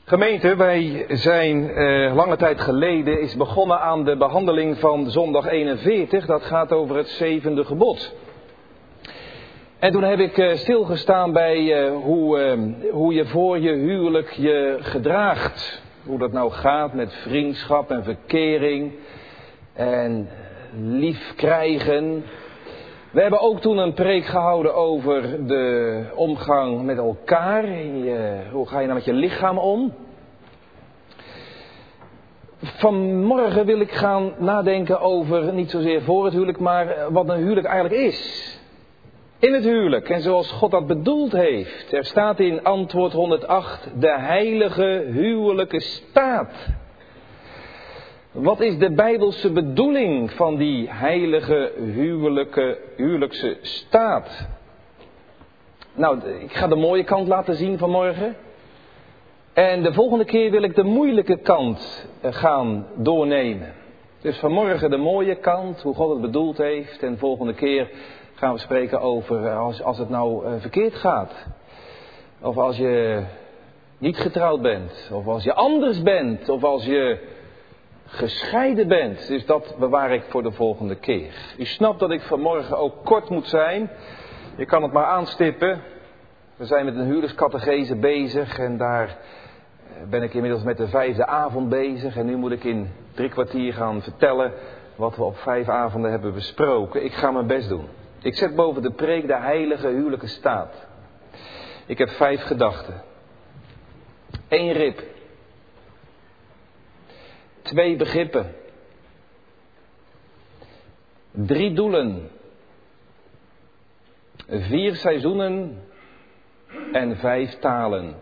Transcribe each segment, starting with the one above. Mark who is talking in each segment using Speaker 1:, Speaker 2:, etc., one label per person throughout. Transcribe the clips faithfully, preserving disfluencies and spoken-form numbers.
Speaker 1: Gemeente, wij zijn eh, lange tijd geleden is begonnen aan de behandeling van zondag eenenveertig. Dat gaat over het zevende gebod. En toen heb ik eh, stilgestaan bij eh, hoe, eh, hoe je voor je huwelijk je gedraagt. Hoe dat nou gaat met vriendschap en verkering en lief krijgen. We hebben ook toen een preek gehouden over de omgang met elkaar. Je, hoe ga je nou met je lichaam om? Vanmorgen wil ik gaan nadenken over, niet zozeer voor het huwelijk, maar wat een huwelijk eigenlijk is. In het huwelijk en zoals God dat bedoeld heeft. Er staat in antwoord honderdacht, de heilige huwelijke staat. Wat is de Bijbelse bedoeling van die heilige huwelijke, huwelijkse staat? Nou, ik ga de mooie kant laten zien vanmorgen. En de volgende keer wil ik de moeilijke kant gaan doornemen. Dus vanmorgen de mooie kant, hoe God het bedoeld heeft. En de volgende keer gaan we spreken over als, als het nou verkeerd gaat. Of als je niet getrouwd bent. Of als je anders bent. Of als je gescheiden bent. Dus dat bewaar ik voor de volgende keer. U snapt dat ik vanmorgen ook kort moet zijn. Je kan het maar aanstippen. We zijn met een huwelijkscategese bezig. En daar ben ik inmiddels met de vijfde avond bezig. En nu moet ik in drie kwartier gaan vertellen wat we op vijf avonden hebben besproken. Ik ga mijn best doen. Ik zet boven de preek de heilige huwelijke staat. Ik heb vijf gedachten. Eén rib. Twee begrippen. Drie doelen. Vier seizoenen. En vijf talen.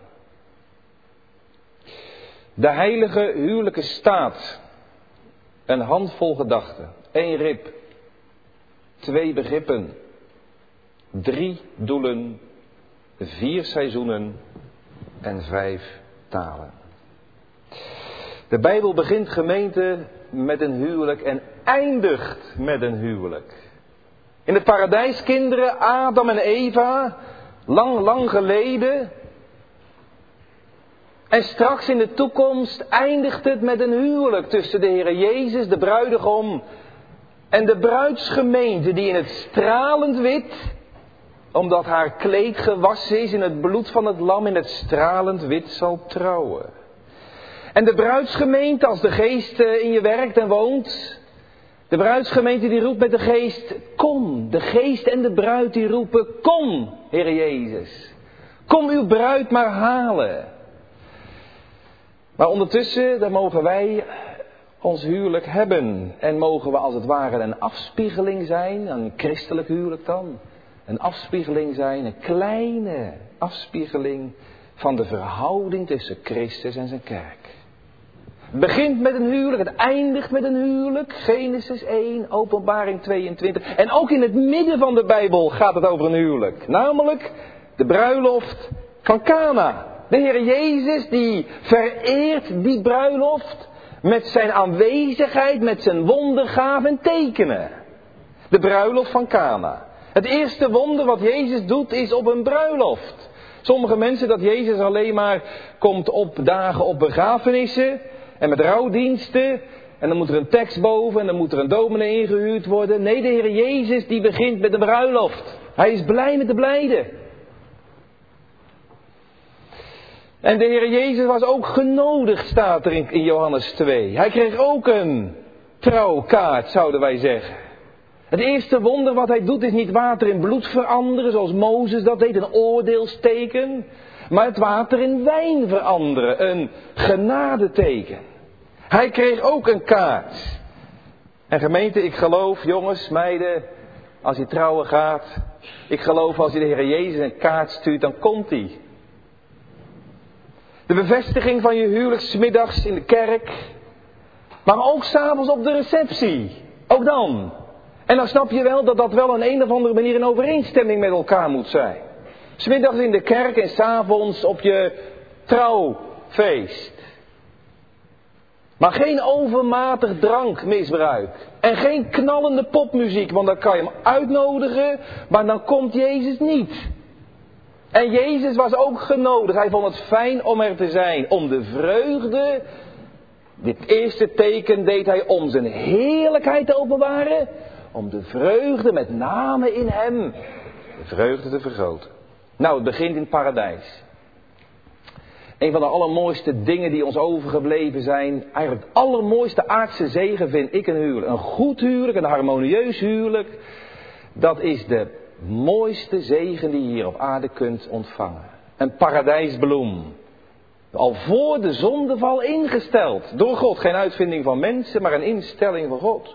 Speaker 1: De heilige huwelijke staat. Een handvol gedachten. Eén rib. Twee begrippen. Drie doelen. Vier seizoenen. En vijf talen. De Bijbel begint, gemeente, met een huwelijk en eindigt met een huwelijk. In het paradijs, kinderen, Adam en Eva, lang, lang geleden. En straks in de toekomst eindigt het met een huwelijk tussen de Heer Jezus, de bruidegom, en de bruidsgemeente die in het stralend wit, omdat haar kleed gewassen is in het bloed van het lam, in het stralend wit zal trouwen. En de bruidsgemeente, als de geest in je werkt en woont, de bruidsgemeente die roept met de geest, kom. De geest en de bruid die roepen, kom, Heer Jezus. Kom uw bruid maar halen. Maar ondertussen, dan mogen wij ons huwelijk hebben. En mogen we als het ware een afspiegeling zijn, een christelijk huwelijk dan. Een afspiegeling zijn, een kleine afspiegeling van de verhouding tussen Christus en zijn kerk. Het begint met een huwelijk, het eindigt met een huwelijk. Genesis één, Openbaring tweeëntwintig. En ook in het midden van de Bijbel gaat het over een huwelijk. Namelijk de bruiloft van Kana. De Heer Jezus die vereert die bruiloft met zijn aanwezigheid, met zijn wondergaven en tekenen. De bruiloft van Kana. Het eerste wonder wat Jezus doet is op een bruiloft. Sommige mensen dat Jezus alleen maar komt opdagen op begrafenissen en met rouwdiensten. En dan moet er een tekst boven en dan moet er een dominee ingehuurd worden. Nee, de Heer Jezus die begint met de bruiloft. Hij is blij met de blijden. En de Heer Jezus was ook genodigd, staat er in, in Johannes twee. Hij kreeg ook een trouwkaart, zouden wij zeggen. Het eerste wonder wat hij doet is niet water in bloed veranderen, zoals Mozes dat deed, een oordeelsteken. Maar het water in wijn veranderen, een genadeteken. Hij kreeg ook een kaart. En gemeente, ik geloof, jongens, meiden, als je trouwen gaat. Ik geloof als je de Heer Jezus een kaart stuurt, dan komt hij. De bevestiging van je huwelijk 's middags in de kerk. Maar ook 's avonds op de receptie. Ook dan. En dan snap je wel dat dat wel op een of andere manier in overeenstemming met elkaar moet zijn. 's Middags in de kerk en 's avonds op je trouwfeest. Maar geen overmatig drankmisbruik. En geen knallende popmuziek, want dan kan je hem uitnodigen, maar dan komt Jezus niet. En Jezus was ook genodigd. Hij vond het fijn om er te zijn. Om de vreugde. Dit eerste teken deed hij om zijn heerlijkheid te openbaren. Om de vreugde met name in hem. De vreugde te vergroten. Nou, het begint in het paradijs. Een van de allermooiste dingen die ons overgebleven zijn. Eigenlijk het allermooiste aardse zegen vind ik een huwelijk. Een goed huwelijk, een harmonieus huwelijk. Dat is de mooiste zegen die je hier op aarde kunt ontvangen. Een paradijsbloem. Al voor de zondeval ingesteld. Door God. Geen uitvinding van mensen, maar een instelling van God.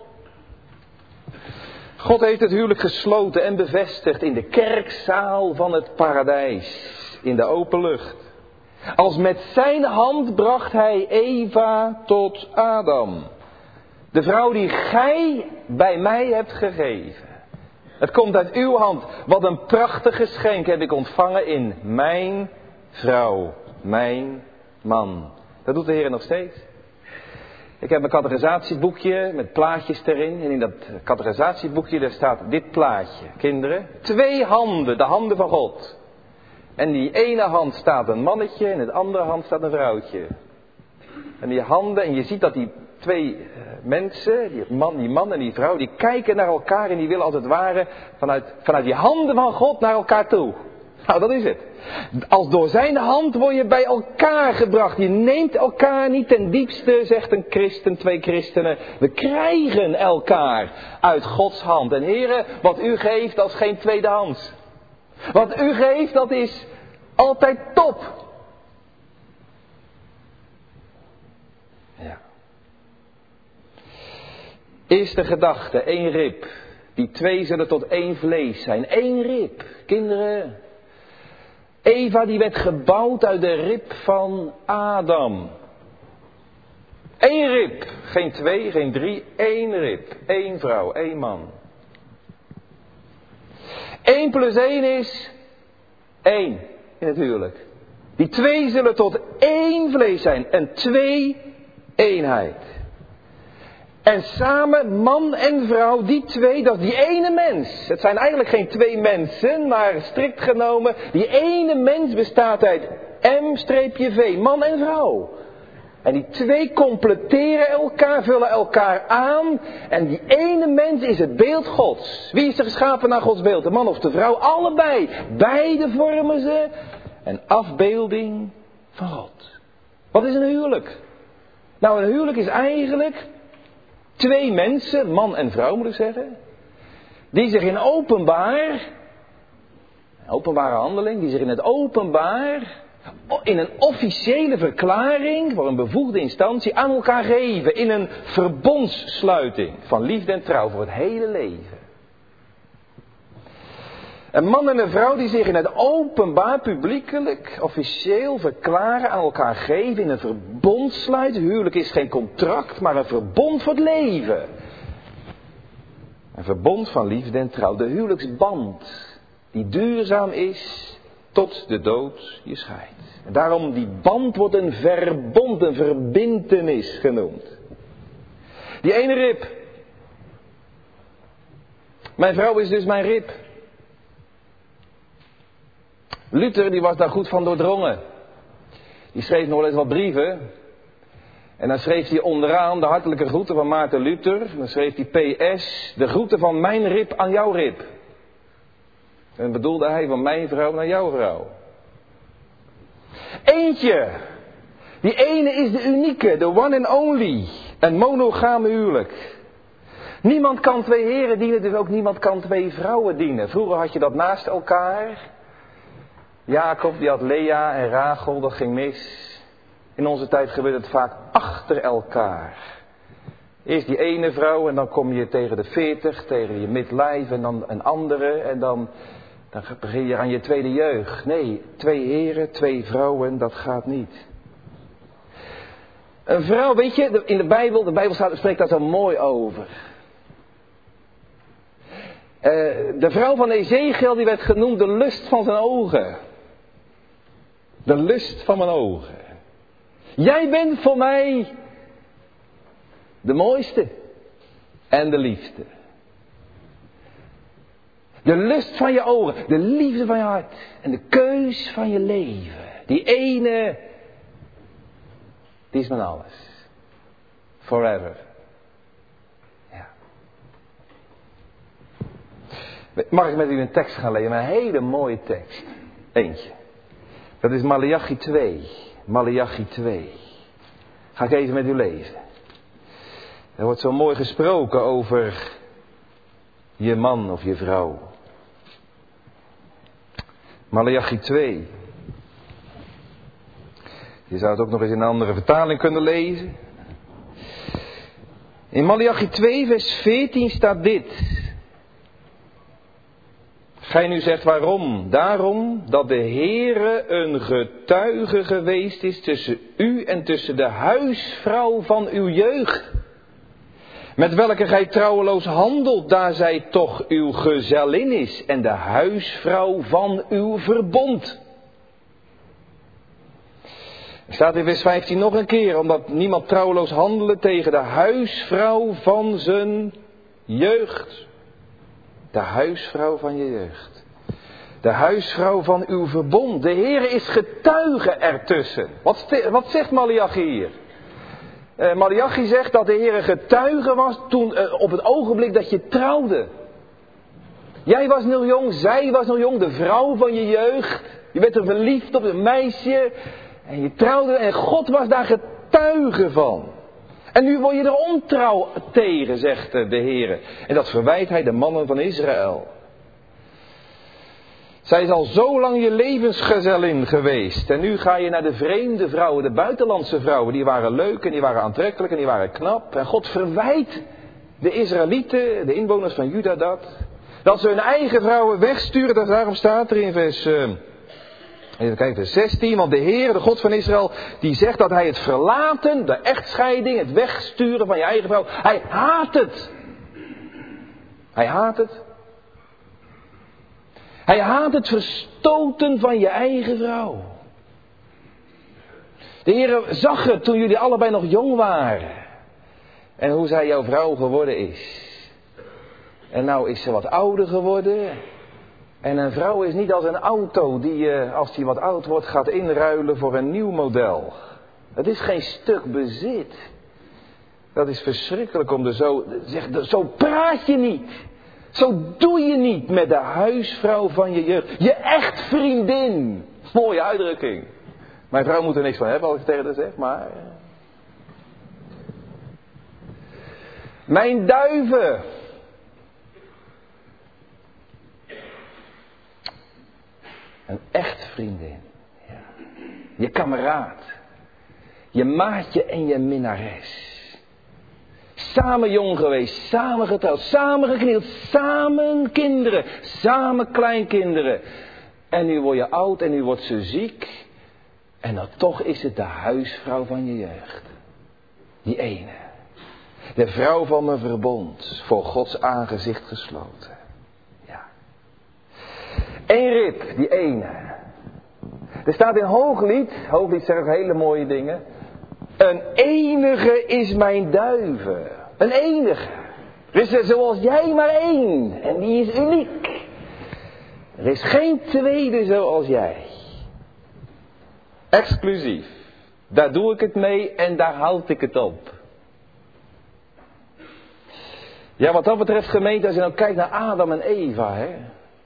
Speaker 1: God heeft het huwelijk gesloten en bevestigd in de kerkzaal van het paradijs. In de open lucht. Als met zijn hand bracht hij Eva tot Adam. De vrouw die gij bij mij hebt gegeven. Het komt uit uw hand. Wat een prachtig geschenk heb ik ontvangen in mijn vrouw. Mijn man. Dat doet de Heer nog steeds. Ik heb een categorisatieboekje met plaatjes erin. En in dat categorisatieboekje daar staat dit plaatje. Kinderen, twee handen, de handen van God. En die ene hand staat een mannetje en in de andere hand staat een vrouwtje. En die handen, en je ziet dat die twee mensen, die man, die man en die vrouw, die kijken naar elkaar en die willen als het ware vanuit, vanuit die handen van God naar elkaar toe. Nou, dat is het. Als door zijn hand word je bij elkaar gebracht. Je neemt elkaar niet ten diepste, zegt een christen, twee christenen. We krijgen elkaar uit Gods hand. En heren, wat u geeft, dat is geen tweedehands. Wat u geeft, dat is altijd top. Ja. Eerste gedachte, één rib. Die twee zullen tot één vlees zijn. Eén rib, kinderen. Eva die werd gebouwd uit de rib van Adam. Eén rib. Geen twee, geen drie. Één rib. Eén vrouw, één man. Eén plus één is één in het huwelijk. Die twee zullen tot één vlees zijn. Een twee-eenheid. En samen, man en vrouw, die twee, dat is die ene mens. Het zijn eigenlijk geen twee mensen, maar strikt genomen, die ene mens bestaat uit M-V, man en vrouw. En die twee completeren elkaar, vullen elkaar aan. En die ene mens is het beeld Gods. Wie is er geschapen naar Gods beeld? De man of de vrouw? Allebei. Beide vormen ze een afbeelding van God. Wat is een huwelijk? Nou, een huwelijk is eigenlijk twee mensen, man en vrouw moet ik zeggen, die zich in openbaar, openbare handeling, die zich in het openbaar, in een officiële verklaring voor een bevoegde instantie aan elkaar geven. In een verbondssluiting van liefde en trouw voor het hele leven. Een man en een vrouw die zich in het openbaar, publiekelijk, officieel verklaren, aan elkaar geven in een verbond sluiten. Huwelijk is geen contract, maar een verbond voor het leven. Een verbond van liefde en trouw. De huwelijksband die duurzaam is tot de dood je scheidt. En daarom die band wordt een verbond, een verbintenis genoemd. Die ene rib. Mijn vrouw is dus mijn rib. Luther die was daar goed van doordrongen. Die schreef nog wel eens wat brieven. En dan schreef hij onderaan de hartelijke groeten van Maarten Luther. Dan schreef hij P S. De groeten van mijn rib aan jouw rib. En bedoelde hij van mijn vrouw naar jouw vrouw. Eentje. Die ene is de unieke, de one and only. Een monogame huwelijk. Niemand kan twee heren dienen, dus ook niemand kan twee vrouwen dienen. Vroeger had je dat naast elkaar. Jacob die had Lea en Rachel, dat ging mis. In onze tijd gebeurt het vaak achter elkaar. Eerst die ene vrouw en dan kom je tegen de veertig, tegen je midlife en dan een andere. En dan, dan begin je aan je tweede jeugd. Nee, twee heren, twee vrouwen, dat gaat niet. Een vrouw, weet je, in de Bijbel, de Bijbel staat, spreekt daar zo mooi over. Uh, de vrouw van Ezekiel die werd genoemd de lust van zijn ogen. De lust van mijn ogen. Jij bent voor mij de mooiste en de liefste. De lust van je ogen, de liefde van je hart en de keus van je leven. Die ene, die is mijn alles. Forever. Ja. Mag ik met u een tekst gaan lezen? Een hele mooie tekst. Eentje. Dat is Maleachi twee. Maleachi twee. Ga ik even met u lezen. Er wordt zo mooi gesproken over je man of je vrouw. Maleachi twee. Je zou het ook nog eens in een andere vertaling kunnen lezen. In Maleachi twee vers veertien staat dit. Gij nu zegt waarom? Daarom dat de Heere een getuige geweest is tussen u en tussen de huisvrouw van uw jeugd. Met welke gij trouweloos handelt, daar zij toch uw gezellin is en de huisvrouw van uw verbond. Er staat in vers vijftien nog een keer, omdat niemand trouweloos handelen tegen de huisvrouw van zijn jeugd. De huisvrouw van je jeugd. De huisvrouw van uw verbond. De Heer is getuige ertussen. Wat, wat zegt Maleachi hier? Uh, Maleachi zegt dat de Heer getuige was toen, uh, op het ogenblik dat je trouwde. Jij was nog jong, zij was nog jong, de vrouw van je jeugd. Je werd er verliefd op een meisje. En je trouwde en God was daar getuige van. En nu word je er ontrouw tegen, zegt de Heer. En dat verwijt hij de mannen van Israël. Zij is al zo lang je levensgezellin geweest. En nu ga je naar de vreemde vrouwen, de buitenlandse vrouwen. Die waren leuk en die waren aantrekkelijk en die waren knap. En God verwijt de Israëlieten, de inwoners van Juda dat. Dat ze hun eigen vrouwen wegsturen. Dat daarom staat er in vers... Uh, Even kijken, vers zestien, want de Heer, de God van Israël, die zegt dat hij het verlaten, de echtscheiding, het wegsturen van je eigen vrouw, hij haat het. Hij haat het. Hij haat het verstoten van je eigen vrouw. De Heer zag het toen jullie allebei nog jong waren. En hoe zij jouw vrouw geworden is. En nou is ze wat ouder geworden. En een vrouw is niet als een auto die je, als die wat oud wordt, gaat inruilen voor een nieuw model. Het is geen stuk bezit. Dat is verschrikkelijk om er zo... Zeg, zo praat je niet. Zo doe je niet met de huisvrouw van je jeugd. Je echt vriendin. Mooie uitdrukking. Mijn vrouw moet er niks van hebben als ik tegen haar zeg, maar... Mijn duiven... Een echt vriendin. Ja. Je kameraad. Je maatje en je minnares. Samen jong geweest, samen getrouwd, samen geknield, samen kinderen, samen kleinkinderen. En nu word je oud en nu wordt ze ziek. En dan toch is het de huisvrouw van je jeugd. Die ene. De vrouw van mijn verbond, voor Gods aangezicht gesloten. Eén rib, die ene. Er staat in Hooglied, Hooglied zegt hele mooie dingen. Een enige is mijn duiven. Een enige. Er is er zoals jij maar één. En die is uniek. Er is geen tweede zoals jij. Exclusief. Daar doe ik het mee en daar houd ik het op. Ja, wat dat betreft gemeente, als je nou kijkt naar Adam en Eva, hè.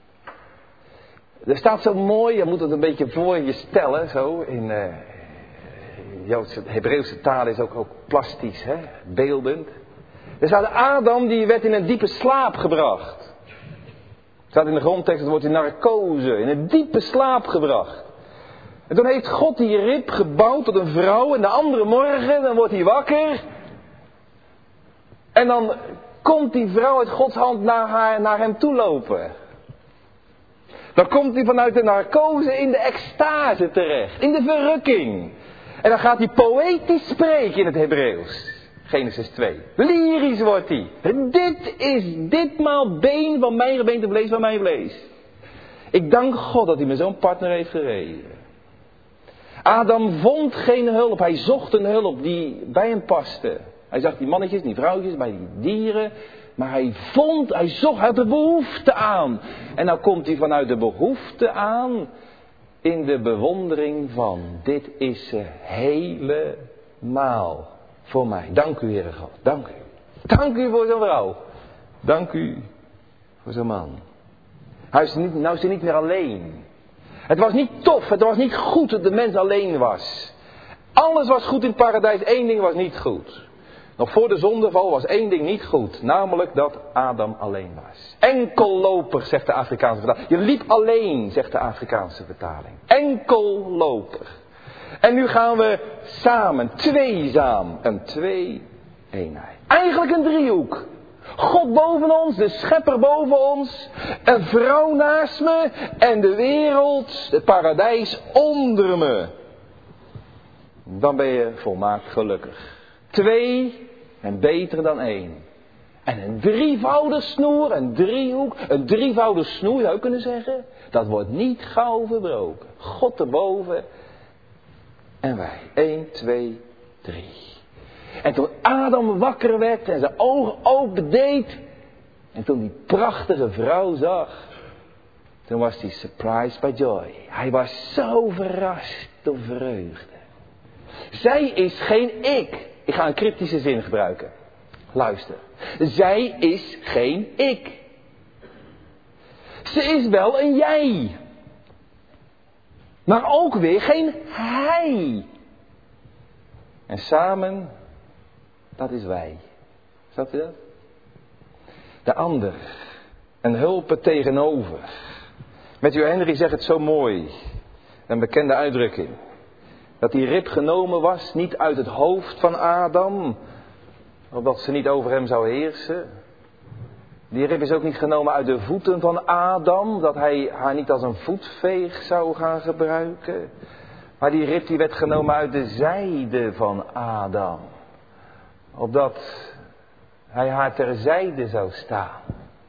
Speaker 1: Er staat zo mooi, je moet het een beetje voor je stellen, zo, in uh, Joodse, Hebreeuwse taal is ook, ook plastisch, hè, beeldend. Er staat Adam, die werd in een diepe slaap gebracht. Er staat in de grondtekst, het wordt in narcose, in een diepe slaap gebracht. En toen heeft God die rib gebouwd tot een vrouw en de andere morgen, dan wordt hij wakker. En dan komt die vrouw uit Gods hand naar, haar, naar hem toe lopen. Dan komt hij vanuit de narcose in de extase terecht. In de verrukking. En dan gaat hij poëtisch spreken in het Hebreeuws. Genesis twee. Lyrisch wordt hij. Dit is ditmaal been van mijn gebeente, vlees van mijn vlees. Ik dank God dat hij me zo'n partner heeft gegeven. Adam vond geen hulp. Hij zocht een hulp die bij hem paste. Hij zag die mannetjes, die vrouwtjes, bij die dieren. Maar hij vond, hij zocht, hij had de behoefte aan. En nou komt hij vanuit de behoefte aan in de bewondering van, dit is ze helemaal voor mij. Dank u, Heere God, dank u. Dank u voor zo'n vrouw. Dank u voor zo'n man. Hij is niet, nou is hij niet meer alleen. Het was niet tof, het was niet goed dat de mens alleen was. Alles was goed in het paradijs, één ding was niet goed. Nog voor de zondeval was één ding niet goed. Namelijk dat Adam alleen was. Enkelloper, zegt de Afrikaanse vertaling. Je liep alleen, zegt de Afrikaanse vertaling. Enkelloper. En nu gaan we samen, tweezaam, een twee-eenheid. Eigenlijk een driehoek. God boven ons, de schepper boven ons, een vrouw naast me en de wereld, het paradijs onder me. Dan ben je volmaakt gelukkig. Twee en beter dan één. En een drievoudig snoer, een driehoek, een drievoudig snoer zou je kunnen zeggen. Dat wordt niet gauw verbroken. God erboven en wij. Eén, twee, drie. En toen Adam wakker werd en zijn ogen open deed. En toen die prachtige vrouw zag. Toen was hij surprised by joy. Hij was zo verrast door vreugde. Zij is geen ik. Ik ga een cryptische zin gebruiken. Luister. Zij is geen ik. Ze is wel een jij. Maar ook weer geen hij. En samen, dat is wij. Snap je dat? De ander. Een hulpe tegenover. Matthew Henry zegt het zo mooi. Een bekende uitdrukking. Dat die rib genomen was, niet uit het hoofd van Adam, opdat ze niet over hem zou heersen. Die rib is ook niet genomen uit de voeten van Adam, dat hij haar niet als een voetveeg zou gaan gebruiken. Maar die rib die werd genomen uit de zijde van Adam, opdat hij haar terzijde zou staan.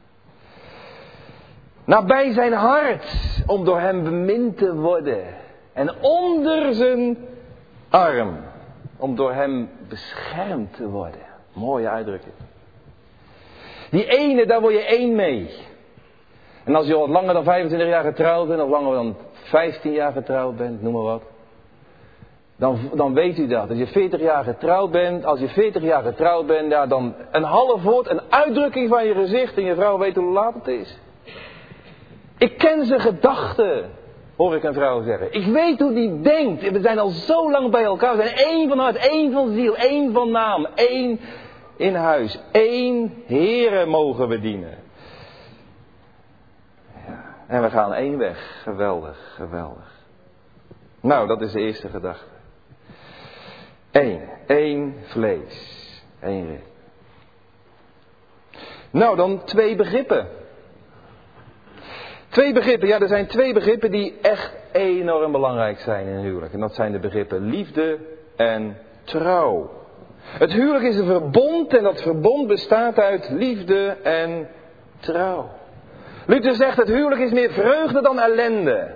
Speaker 1: Nabij zijn hart, om door hem bemind te worden. En onder zijn arm, om door hem beschermd te worden. Mooie uitdrukking. Die ene, daar word je één mee. En als je al wat langer dan vijfentwintig jaar getrouwd bent, of langer dan vijftien jaar getrouwd bent, noem maar wat. Dan, dan weet u dat. Als je veertig jaar getrouwd bent, als je veertig jaar getrouwd bent, ja, dan een half woord, een uitdrukking van je gezicht en je vrouw weet hoe laat het is. Ik ken zijn gedachten. Hoor ik een vrouw zeggen. Ik weet hoe die denkt. We zijn al zo lang bij elkaar. We zijn één van hart, één van ziel, één van naam, één in huis. Één Here mogen we dienen. Ja, en we gaan één weg. Geweldig, geweldig. Nou, dat is de eerste gedachte. Eén, één vlees. Één rib. Nou, dan twee begrippen. Twee begrippen, ja, er zijn twee begrippen die echt enorm belangrijk zijn in een huwelijk. En dat zijn de begrippen liefde en trouw. Het huwelijk is een verbond en dat verbond bestaat uit liefde en trouw. Luther zegt het huwelijk is meer vreugde dan ellende.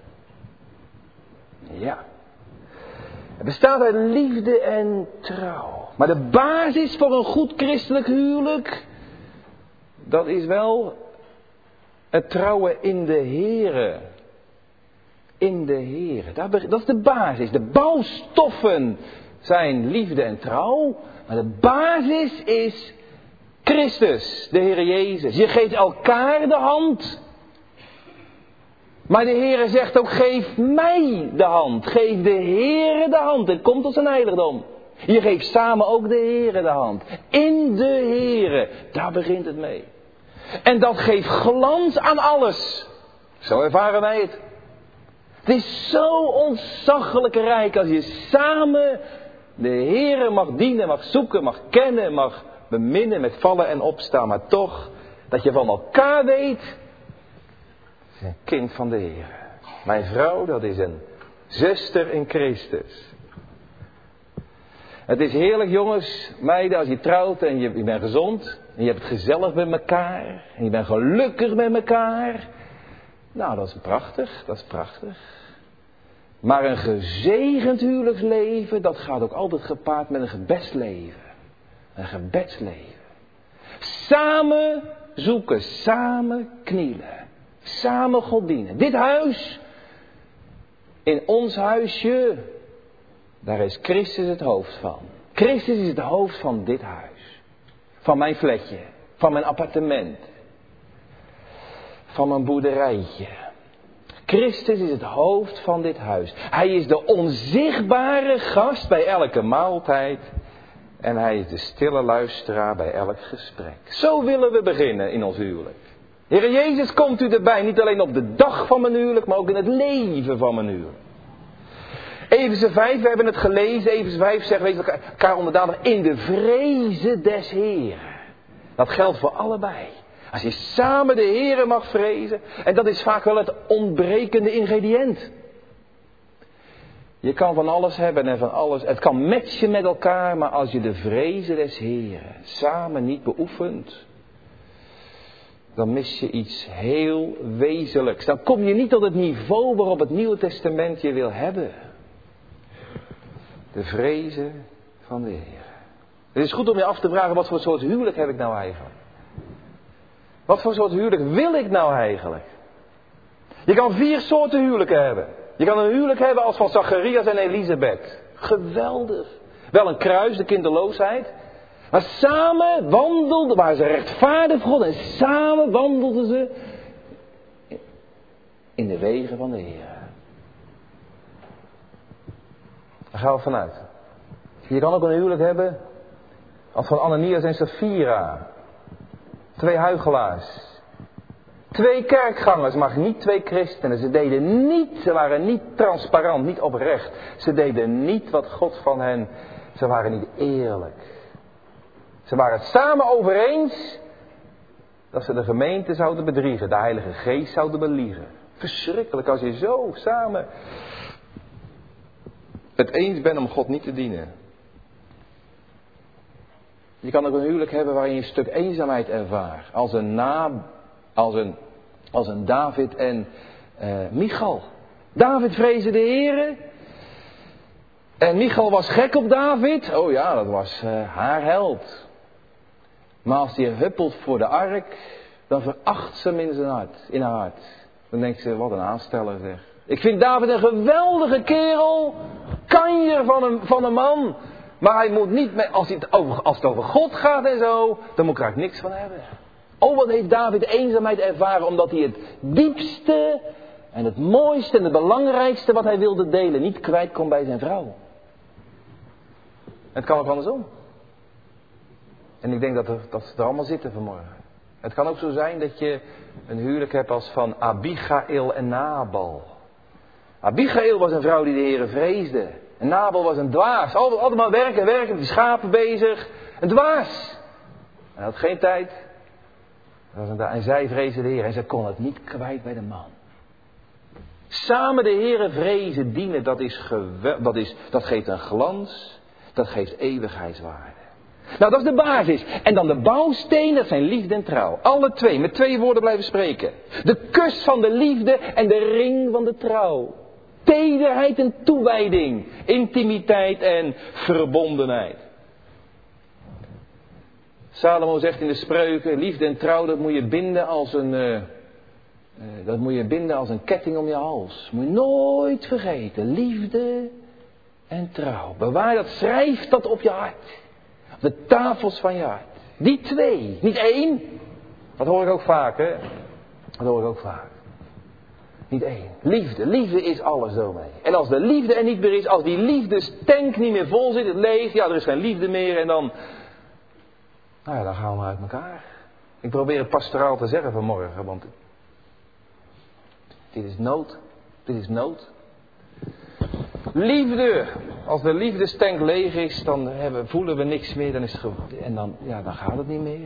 Speaker 1: Ja. Het bestaat uit liefde en trouw. Maar de basis voor een goed christelijk huwelijk, dat is wel het trouwen in de Here. In de Here. Dat is de basis. De bouwstoffen zijn liefde en trouw. Maar de basis is Christus, de Heer Jezus. Je geeft elkaar de hand. Maar de Heer zegt ook, geef mij de hand. Geef de Heer de hand. Het komt tot zijn heiligdom. Je geeft samen ook de Heer de hand. In de Heer. Daar begint het mee. En dat geeft glans aan alles. Zo ervaren wij het. Het is zo ontzaglijk rijk als je samen de Heere mag dienen, mag zoeken, mag kennen, mag beminnen met vallen en opstaan. Maar toch, dat je van elkaar weet, is een kind van de Heere. Mijn vrouw, dat is een zuster in Christus. Het is heerlijk, jongens, meiden, als je trouwt en je, je bent gezond. En je hebt het gezellig met elkaar. En je bent gelukkig met elkaar. Nou, dat is prachtig, dat is prachtig. Maar een gezegend huwelijksleven, dat gaat ook altijd gepaard met een gebedsleven. Een gebedsleven. samen zoeken, samen knielen, samen God dienen. Dit huis, in ons huisje, daar is Christus het hoofd van. Christus is het hoofd van dit huis. Van mijn flatje, van mijn appartement, van mijn boerderijtje. Christus is het hoofd van dit huis. Hij is de onzichtbare gast bij elke maaltijd. En hij is de stille luisteraar bij elk gesprek. Zo willen we beginnen in ons huwelijk. Heere Jezus, komt u erbij, niet alleen op de dag van mijn huwelijk, maar ook in het leven van mijn huwelijk. Efeze vijf, we hebben het gelezen. Efeze vijf zegt, wees elkaar onderdanig in de vrezen des Heeren. Dat geldt voor allebei. Als je samen de Heere mag vrezen. En dat is vaak wel het ontbrekende ingrediënt. Je kan van alles hebben en van alles. Het kan matchen met elkaar. Maar als je de vrezen des Heeren samen niet beoefent. Dan mis je iets heel wezenlijks. Dan kom je niet tot het niveau waarop het Nieuwe Testament je wil hebben. De vrezen van de Heer. Het is goed om je af te vragen, wat voor soort huwelijk heb ik nou eigenlijk? Wat voor soort huwelijk wil ik nou eigenlijk? Je kan vier soorten huwelijken hebben. Je kan een huwelijk hebben als van Zacharias en Elisabeth. Geweldig. Wel een kruis, de kinderloosheid. Maar samen wandelden, waren ze rechtvaardig voor God. En samen wandelden ze in de wegen van de Heer. Daar gaan we vanuit. Je kan ook een huwelijk hebben als van Ananias en Sapphira. Twee huichelaars. Twee kerkgangers, maar niet twee christenen. Ze deden niet, ze waren niet transparant, niet oprecht. Ze deden niet wat God van hen, ze waren niet eerlijk. Ze waren het samen over eens dat ze de gemeente zouden bedriegen, de Heilige Geest zouden beliegen. Verschrikkelijk als je zo samen het eens bent om God niet te dienen. Je kan ook een huwelijk hebben waarin je een stuk eenzaamheid ervaart. Als een, na, als een, als een David en uh, Michal. David vreesde de Heere. En Michal was gek op David. Oh ja, dat was uh, haar held. Maar als die huppelt voor de ark, dan veracht ze hem in zijn hart, in haar hart. Dan denkt ze, wat een aansteller zeg. Ik vind David een geweldige kerel. Kanjer van een, van een man. Maar hij moet niet, met, als, het over, als het over God gaat en zo, dan moet ik er eigenlijk niks van hebben. Oh, wat heeft David eenzaamheid ervaren, omdat hij het diepste en het mooiste en het belangrijkste wat hij wilde delen niet kwijt kon bij zijn vrouw. Het kan ook andersom. En ik denk dat, er, dat ze er allemaal zitten vanmorgen. Het kan ook zo zijn dat je een huwelijk hebt als van Abigail en Nabal. Abigail was een vrouw die de Heere vreesde. En Nabal was een dwaas. Altijd, altijd maar werken, werken, met die schapen bezig. Een dwaas. Hij had geen tijd. Dat was een da- en zij vreesde de Heer. En zij kon het niet kwijt bij de man. Samen de Heere vrezen, dienen, dat, is gewel- dat, is, dat geeft een glans. Dat geeft eeuwigheidswaarde. Nou, dat is de basis. En dan de bouwsteen, dat zijn liefde en trouw. Alle twee, met twee woorden blijven spreken. De kus van de liefde en de ring van de trouw. Tederheid en toewijding. Intimiteit en verbondenheid. Salomo zegt in de Spreuken, liefde en trouw, dat moet je binden als een, uh, uh, dat moet je binden als een ketting om je hals. Moet je nooit vergeten. Liefde en trouw. Bewaar dat, schrijf dat op je hart. Op de tafels van je hart. Die twee, niet één. Dat hoor ik ook vaak, hè. Dat hoor ik ook vaak. Niet één. Liefde. Liefde is alles dominee. En als de liefde er niet meer is, als die liefdestank niet meer vol zit, het leeg, ja, er is geen liefde meer en dan... Nou ja, dan gaan we maar uit elkaar. Ik probeer het pastoraal te zeggen vanmorgen, want... Dit is nood. Dit is nood. Liefde. Als de liefdestank leeg is, dan hebben, voelen we niks meer, dan is het ge- en dan, ja, dan gaat het niet meer.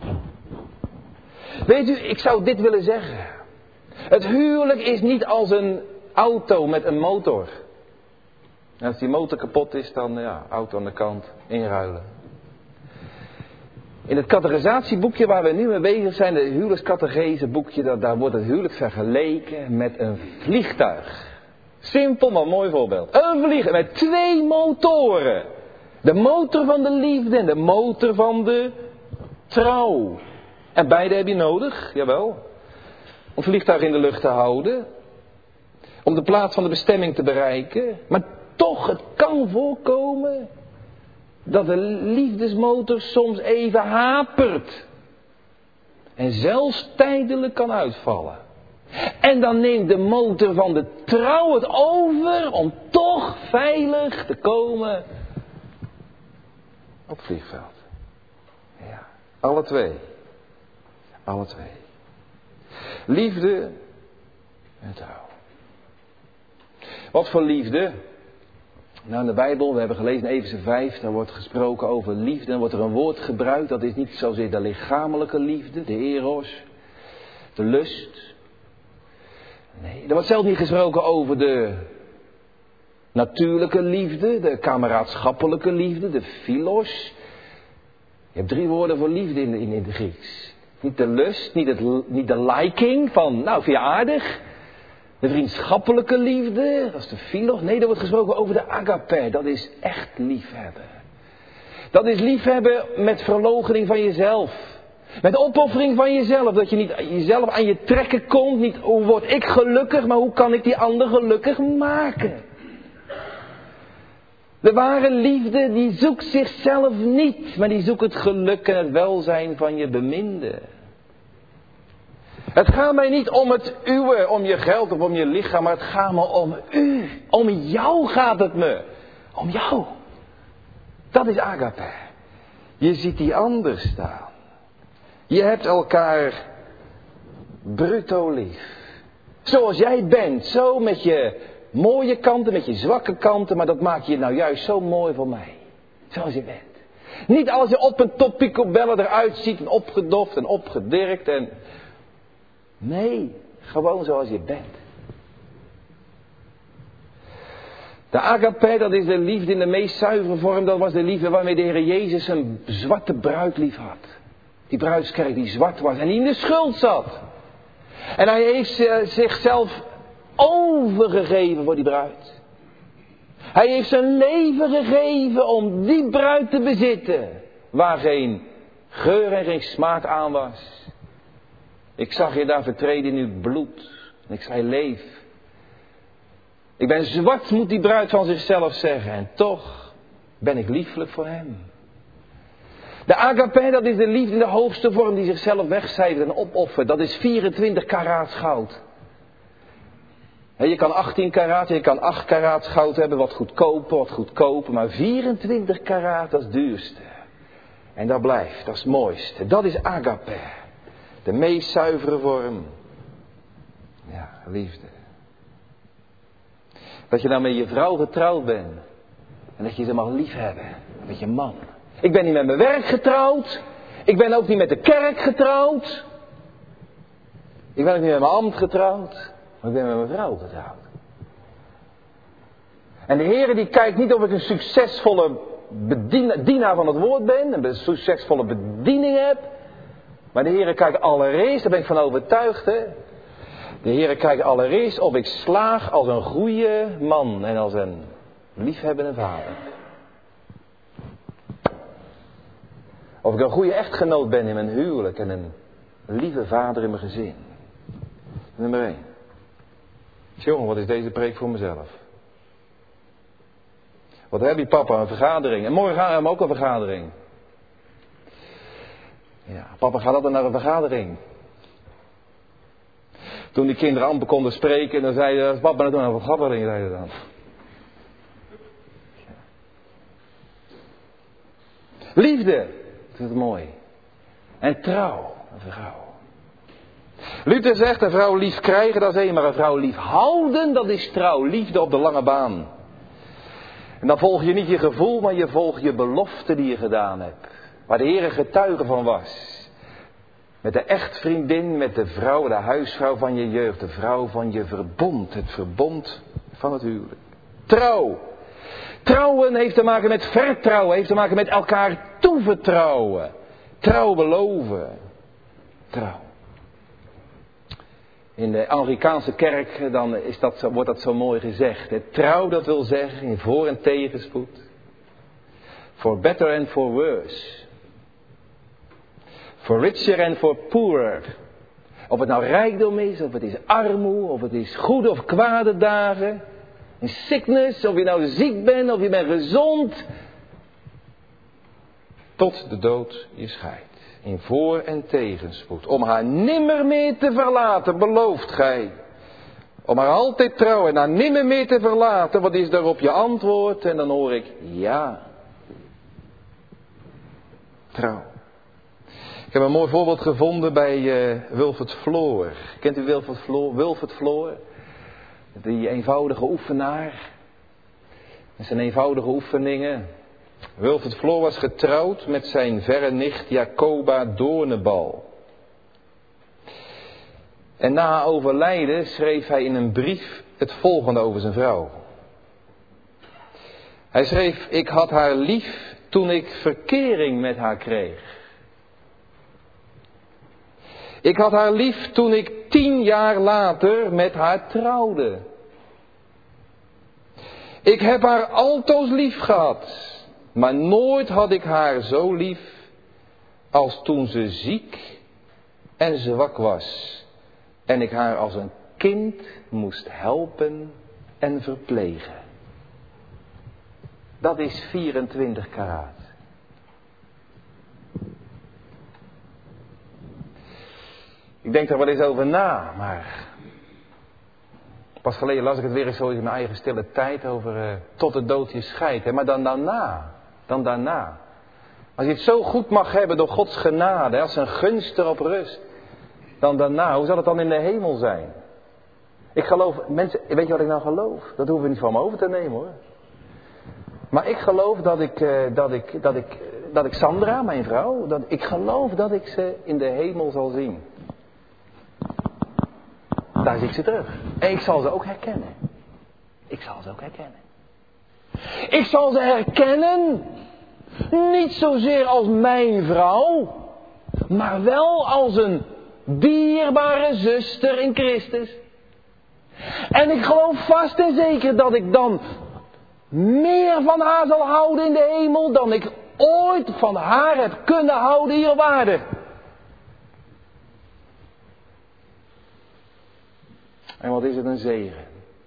Speaker 1: Weet u, ik zou dit willen zeggen. Het huwelijk is niet als een auto met een motor. En als die motor kapot is, dan ja, auto aan de kant, inruilen. In het categorisatieboekje waar we nu mee bezig zijn, de huwelijkscategese-boekje, daar, daar wordt het huwelijk vergeleken met een vliegtuig. Simpel, maar mooi voorbeeld. Een vliegtuig met twee motoren. De motor van de liefde en de motor van de trouw. En beide heb je nodig, jawel. Om het vliegtuig in de lucht te houden. Om de plaats van de bestemming te bereiken. Maar toch, het kan voorkomen dat de liefdesmotor soms even hapert. En zelfs tijdelijk kan uitvallen. En dan neemt de motor van de trouw het over om toch veilig te komen op het vliegveld. Ja, alle twee. Alle twee. Liefde en trouw. Wat voor liefde? Nou, in de Bijbel, we hebben gelezen in Efeze vijf, daar wordt gesproken over liefde. Dan wordt er een woord gebruikt, dat is niet zozeer de lichamelijke liefde, de eros, de lust. Nee, er wordt zelfs niet gesproken over de natuurlijke liefde, de kameraadschappelijke liefde, de philos. Je hebt drie woorden voor liefde in, in, in het Grieks. Niet de lust, niet, het, niet de liking van, nou vind je aardig. De vriendschappelijke liefde, dat is de philos. Nee, er wordt gesproken over de agape, dat is echt liefhebben. Dat is liefhebben met verloochening van jezelf. Met opoffering van jezelf, dat je niet jezelf aan je trekken komt. Niet hoe word ik gelukkig, maar hoe kan ik die ander gelukkig maken. De ware liefde die zoekt zichzelf niet, maar die zoekt het geluk en het welzijn van je beminde. Het gaat mij niet om het uwe, om je geld of om je lichaam, maar het gaat me om u. Om jou gaat het me. Om jou. Dat is agape. Je ziet die ander staan. Je hebt elkaar bruto lief. Zoals jij bent, zo met je mooie kanten, met je zwakke kanten, maar dat maakt je nou juist zo mooi voor mij. Zoals je bent. Niet als je op een top picobello eruit ziet en opgedoft en opgedirkt en... Nee, gewoon zoals je bent. De agape, dat is de liefde in de meest zuivere vorm. Dat was de liefde waarmee de Heer Jezus een zwarte bruid lief had. Die bruidskerk die zwart was en die in de schuld zat. En hij heeft zichzelf overgegeven voor die bruid. Hij heeft zijn leven gegeven om die bruid te bezitten. Waar geen geur en geen smaak aan was. Ik zag je daar vertreden in uw bloed. En ik zei leef. Ik ben zwart, moet die bruid van zichzelf zeggen. En toch ben ik lieflijk voor hem. De agape, dat is de liefde in de hoogste vorm die zichzelf wegcijfert en opoffert. Dat is vierentwintig karaats goud. He, je kan achttien karaat, je kan acht karaats goud hebben, wat goedkoper, wat goedkoper. Maar vierentwintig karaat, dat is het duurste. En dat blijft, dat is het mooiste. Dat is agape. De meest zuivere vorm. Ja, liefde. Dat je nou met je vrouw getrouwd bent. En dat je ze mag liefhebben. Met je man. Ik ben niet met mijn werk getrouwd. Ik ben ook niet met de kerk getrouwd. Ik ben ook niet met mijn ambt getrouwd. Maar ik ben met mijn vrouw getrouwd. En de Heer die kijkt niet of ik een succesvolle bedien, dienaar van het woord ben. Een succesvolle bediening heb. Maar de Heer kijkt allereerst, daar ben ik van overtuigd. Hè? De Heer kijkt allereerst of ik slaag als een goede man. En als een liefhebbende vader. Of ik een goede echtgenoot ben in mijn huwelijk. En een lieve vader in mijn gezin. Nummer één. Jongen, wat is deze preek voor mezelf? Wat heb je papa, een vergadering. En morgen gaan we ook een vergadering. Ja, papa gaat altijd naar een vergadering. Toen die kinderen amper konden spreken, dan zeiden papa naar een vergadering, zeiden dan. Liefde, dat is het mooi. En trouw, een vrouw. Luther zegt, een vrouw lief krijgen, dat is één, maar een vrouw lief houden, dat is trouw. Liefde op de lange baan. En dan volg je niet je gevoel, maar je volgt je belofte die je gedaan hebt. Waar de Heer getuige van was. Met de echtvriendin, met de vrouw, de huisvrouw van je jeugd. De vrouw van je verbond. Het verbond van het huwelijk. Trouw. Trouwen heeft te maken met vertrouwen. Heeft te maken met elkaar toevertrouwen. Trouw beloven. Trouw. In de Anglicaanse kerk dan is dat, wordt dat zo mooi gezegd. Hè. Trouw, dat wil zeggen in voor- en tegenspoed. For better and for worse. For richer and for poorer. Of het nou rijkdom is, of het is armoede, of het is goede of kwade dagen. In sickness, of je nou ziek bent, of je bent gezond. Tot de dood je scheidt. In voor- en tegenspoed. Om haar nimmer meer te verlaten, belooft gij. Om haar altijd trouw en haar nimmer meer te verlaten. Wat is daarop je antwoord? En dan hoor ik ja. Trouw. Ik heb een mooi voorbeeld gevonden bij uh, Wilfert Floor. Kent u Wilfert Floor? Wilfert Floor? Die eenvoudige oefenaar. Met zijn eenvoudige oefeningen. Wilfert Floor was getrouwd met zijn verre nicht Jacoba Doornebal. En na haar overlijden schreef hij in een brief het volgende over zijn vrouw. Hij schreef: ik had haar lief toen ik verkering met haar kreeg. Ik had haar lief toen ik tien jaar later met haar trouwde. Ik heb haar altoos lief gehad. Maar nooit had ik haar zo lief als toen ze ziek en zwak was. En ik haar als een kind moest helpen en verplegen. Dat is vierentwintig karaat. Ik denk er wel eens over na, maar pas geleden las ik het weer eens zo in mijn eigen stille tijd over uh, tot de dood je scheidt. Hè? Maar dan daarna, dan daarna. Als je het zo goed mag hebben door Gods genade, hè, als een gunst erop rust, dan daarna, hoe zal het dan in de hemel zijn? Ik geloof, mensen, weet je wat ik nou geloof? Dat hoeven we niet van me over te nemen hoor. Maar ik geloof dat ik, uh, dat ik, dat ik, dat ik Sandra, mijn vrouw, dat, ik geloof dat ik ze in de hemel zal zien. Daar zie ik ze terug. En ik zal ze ook herkennen. Ik zal ze ook herkennen. Ik zal ze herkennen. Niet zozeer als mijn vrouw. Maar wel als een dierbare zuster in Christus. En ik geloof vast en zeker dat ik dan meer van haar zal houden in de hemel dan ik ooit van haar heb kunnen houden hier op aarde. En wat is het een zegen.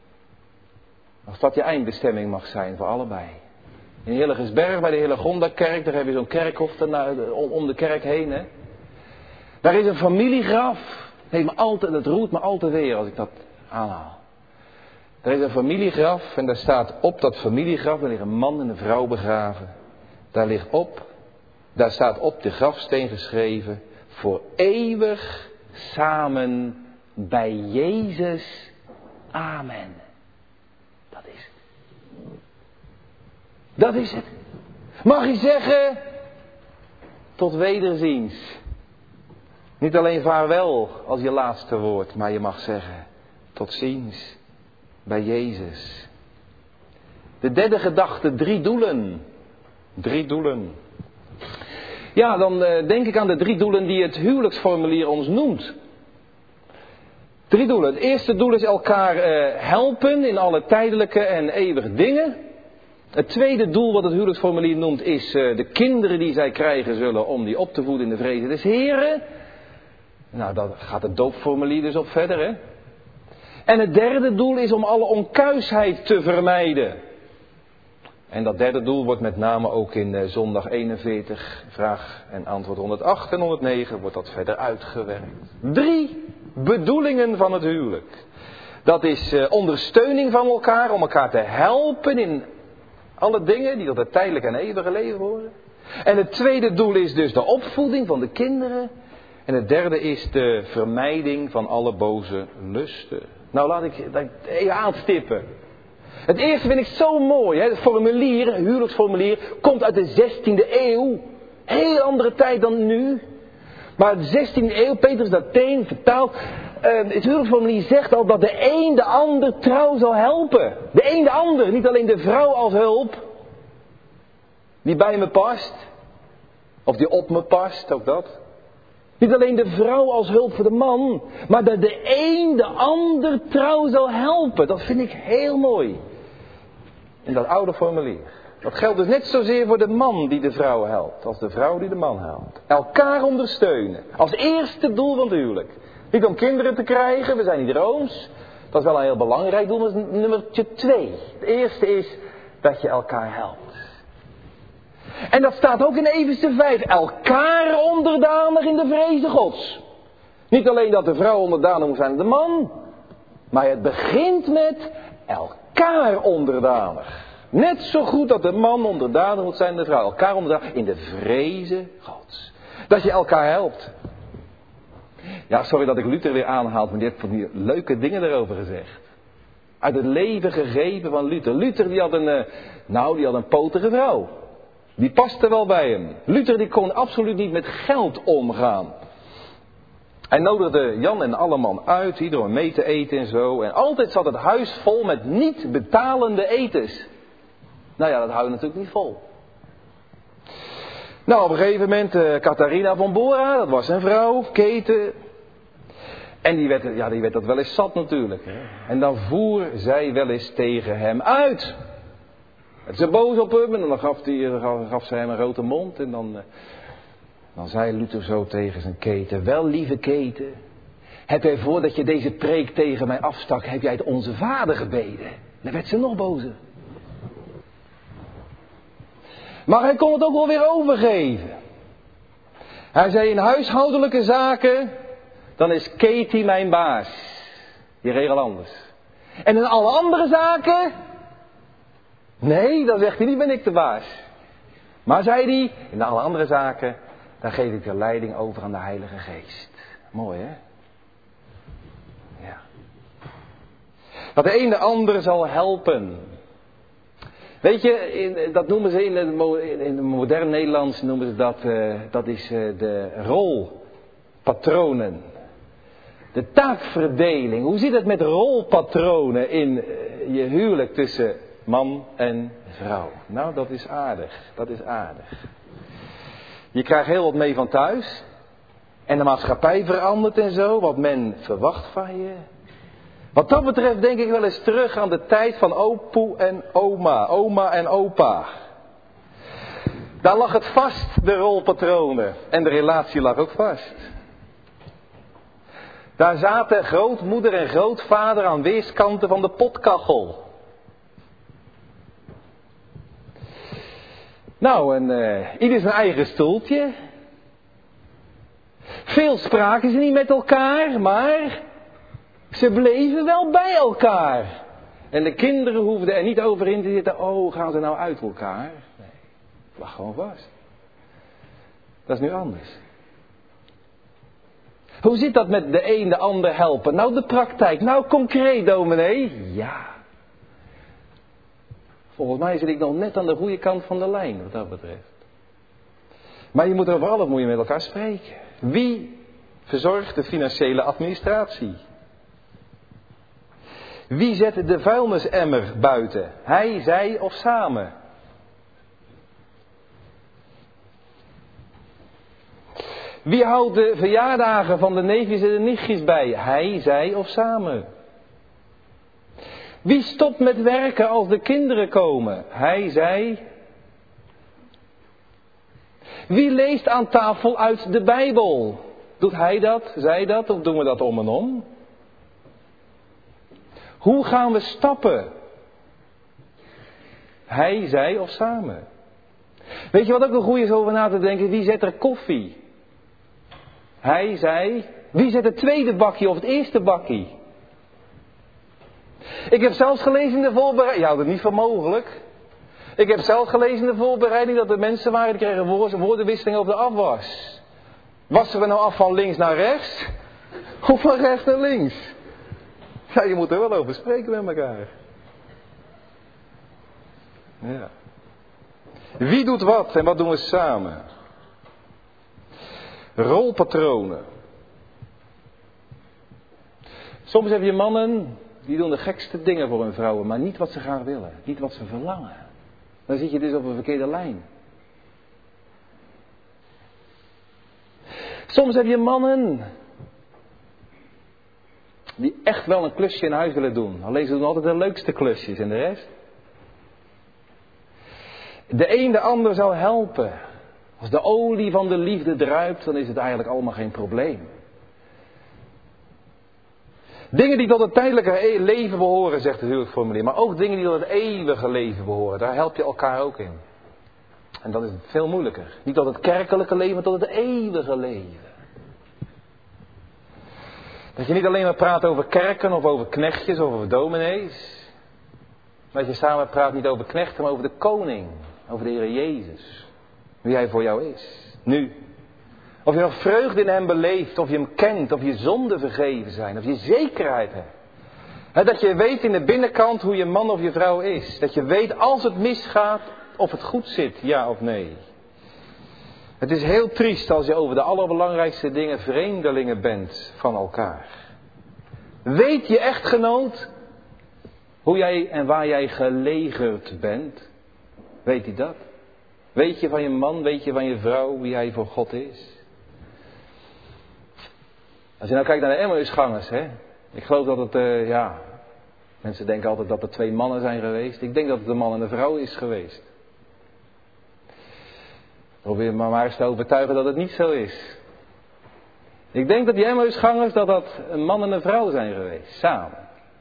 Speaker 1: Als dat je eindbestemming mag zijn voor allebei. In Hillegersberg bij de Hillegondakerk, daar heb je zo'n kerkhof om de kerk heen. Hè? Daar is een familiegraf. Het, heeft me altijd, het roert me altijd weer als ik dat aanhaal. Er is een familiegraf en daar staat op dat familiegraf, daar ligt een man en een vrouw begraven. Daar ligt op, daar staat op de grafsteen geschreven, voor eeuwig samen bij Jezus. Amen. Dat is het. Dat is het. Mag je zeggen, tot wederziens. Niet alleen vaarwel als je laatste woord, maar je mag zeggen, tot ziens bij Jezus. De derde gedachte, drie doelen. Drie doelen. Ja, dan uh, denk ik aan de drie doelen die het huwelijksformulier ons noemt. Drie doelen. Het eerste doel is elkaar uh, helpen in alle tijdelijke en eeuwige dingen. Het tweede doel wat het huwelijksformulier noemt is uh, de kinderen die zij krijgen zullen om die op te voeden in de vrede des Heren. Nou, daar gaat het doopformulier dus op verder, hè. En het derde doel is om alle onkuisheid te vermijden. En dat derde doel wordt met name ook in uh, zondag eenenveertig, vraag en antwoord honderdacht en honderdnegen wordt dat verder uitgewerkt. Drie bedoelingen van het huwelijk. Dat is uh, ondersteuning van elkaar, om elkaar te helpen in alle dingen die tot het tijdelijk en eeuwige leven horen. En het tweede doel is dus de opvoeding van de kinderen. En het derde is de vermijding van alle boze lusten. Nou, laat ik dat even aanstippen. Het eerste vind ik zo mooi. Hè? Het formulier, het huwelijksformulier, komt uit de zestiende eeuw. Heel andere tijd dan nu. Maar de zestiende eeuw, Petrus Datheen vertaald. Uh, het huwelijksformulier zegt al dat de een de ander trouw zal helpen. De een de ander, niet alleen de vrouw als hulp. Die bij me past. Of die op me past, ook dat. Niet alleen de vrouw als hulp voor de man, maar dat de een de ander trouw zal helpen. Dat vind ik heel mooi. In dat oude formulier. Dat geldt dus net zozeer voor de man die de vrouw helpt, als de vrouw die de man helpt. Elkaar ondersteunen, als eerste doel van het huwelijk. Niet om kinderen te krijgen, we zijn niet rooms. Dat is wel een heel belangrijk doel, maar dat is nummertje twee. Het eerste is dat je elkaar helpt. En dat staat ook in Efeze vijf. Elkaar onderdanig in de vreze Gods. Niet alleen dat de vrouw onderdanig moet zijn aan de man. Maar het begint met elkaar onderdanig. Net zo goed dat de man onderdanig moet zijn aan de vrouw. Elkaar onderdanig in de vreze Gods. Dat je elkaar helpt. Ja, sorry dat ik Luther weer aanhaal, maar die heeft van die leuke dingen erover gezegd. Uit het leven gegrepen van Luther. Luther die had een, uh, nou die had een potige vrouw. Die paste wel bij hem. Luther die kon absoluut niet met geld omgaan. Hij nodigde Jan en Alleman uit, hier door mee te eten en zo. En altijd zat het huis vol met niet betalende etens. Nou ja, dat houdt natuurlijk niet vol. Nou, op een gegeven moment, uh, Catharina van Bora, dat was zijn vrouw, Keten. En die werd, ja, die werd dat wel eens zat natuurlijk. Hè. En dan voer zij wel eens tegen hem uit. Het ze boos op hem en dan gaf, die, gaf zij hem een grote mond. En dan, uh, dan zei Luther zo tegen zijn Keten: wel lieve Keten, heb jij voordat je deze preek tegen mij afstak, heb jij het onze vader gebeden? Dan werd ze nog bozer. Maar hij kon het ook wel weer overgeven. Hij zei: in huishoudelijke zaken, dan is Katie mijn baas. Die regelt anders. En in alle andere zaken, nee, dan zegt hij niet, ben ik de baas. Maar zei hij, in alle andere zaken, dan geef ik de leiding over aan de Heilige Geest. Mooi, hè? Ja. Dat de een de ander zal helpen. Weet je, in, dat noemen ze in het, in het modern Nederlands, noemen ze dat, uh, dat is uh, de rolpatronen. De taakverdeling. Hoe zit het met rolpatronen in uh, je huwelijk tussen man en vrouw? Nou, dat is aardig. Dat is aardig. Je krijgt heel wat mee van thuis. En de maatschappij verandert en zo. Wat men verwacht van je. Wat dat betreft denk ik wel eens terug aan de tijd van opoe en oma. Oma en opa. Daar lag het vast, de rolpatronen. En de relatie lag ook vast. Daar zaten grootmoeder en grootvader aan weerskanten van de potkachel. Nou, en uh, ieder zijn eigen stoeltje. Veel spraken ze niet met elkaar, maar ze bleven wel bij elkaar. En de kinderen hoefden er niet over in te zitten. Oh, gaan ze nou uit elkaar? Nee, het lag gewoon vast. Dat is nu anders. Hoe zit dat met de een de ander helpen? Nou, de praktijk. Nou, concreet, dominee. Ja. Volgens mij zit ik nog net aan de goede kant van de lijn, wat dat betreft. Maar je moet er vooral op moet je met elkaar spreken. Wie verzorgt de financiële administratie? Wie zet de vuilnisemmer buiten? Hij, zij of samen? Wie houdt de verjaardagen van de neefjes en de nichtjes bij? Hij, zij of samen? Wie stopt met werken als de kinderen komen? Hij, zij. Wie leest aan tafel uit de Bijbel? Doet hij dat, zij dat of doen we dat om en om? Hoe gaan we stappen? Hij, zij of samen? Weet je wat ook nog goed is over na te denken? Wie zet er koffie? Hij, zij. Wie zet het tweede bakje of het eerste bakje? Ik heb zelfs gelezen in de voorbereiding. Je houdt het niet voor mogelijk. Ik heb zelf gelezen in de voorbereiding dat er mensen waren die kregen woordenwisseling over de afwas. Wassen we nou af van links naar rechts? Of van rechts naar links? Ja, je moet er wel over spreken met elkaar. Ja. Wie doet wat en wat doen we samen? Rolpatronen. Soms heb je mannen die doen de gekste dingen voor hun vrouwen, maar niet wat ze graag willen. Niet wat ze verlangen. Dan zit je dus op een verkeerde lijn. Soms heb je mannen die echt wel een klusje in huis willen doen. Alleen ze doen altijd de leukste klusjes en de rest. de een de ander zou helpen. Als de olie van de liefde druipt, dan is het eigenlijk allemaal geen probleem. Dingen die tot het tijdelijke leven behoren, zegt het huwelijksformulier. Maar ook dingen die tot het eeuwige leven behoren. Daar help je elkaar ook in. En dat is veel moeilijker. Niet tot het kerkelijke leven, maar tot het eeuwige leven. Dat je niet alleen maar praat over kerken of over knechtjes of over dominees. Maar dat je samen praat niet over knechten, maar over de koning. Over de Heer Jezus. Wie hij voor jou is. Nu. Of je nog vreugde in hem beleeft, of je hem kent, of je zonden vergeven zijn, of je zekerheid hebt. He, dat je weet in de binnenkant hoe je man of je vrouw is. Dat je weet als het misgaat of het goed zit, ja of nee. Het is heel triest als je over de allerbelangrijkste dingen vreemdelingen bent van elkaar. Weet je echtgenoot hoe jij en waar jij gelegerd bent? Weet hij dat? Weet je van je man, weet je van je vrouw wie hij voor God is? Als je nou kijkt naar de Emmausgangers, hè. Ik geloof dat het, uh, ja... Mensen denken altijd dat er twee mannen zijn geweest. Ik denk dat het een man en een vrouw is geweest. Probeer me maar eens te overtuigen dat het niet zo is. Ik denk dat die Emmausgangers, dat dat een man en een vrouw zijn geweest. Samen.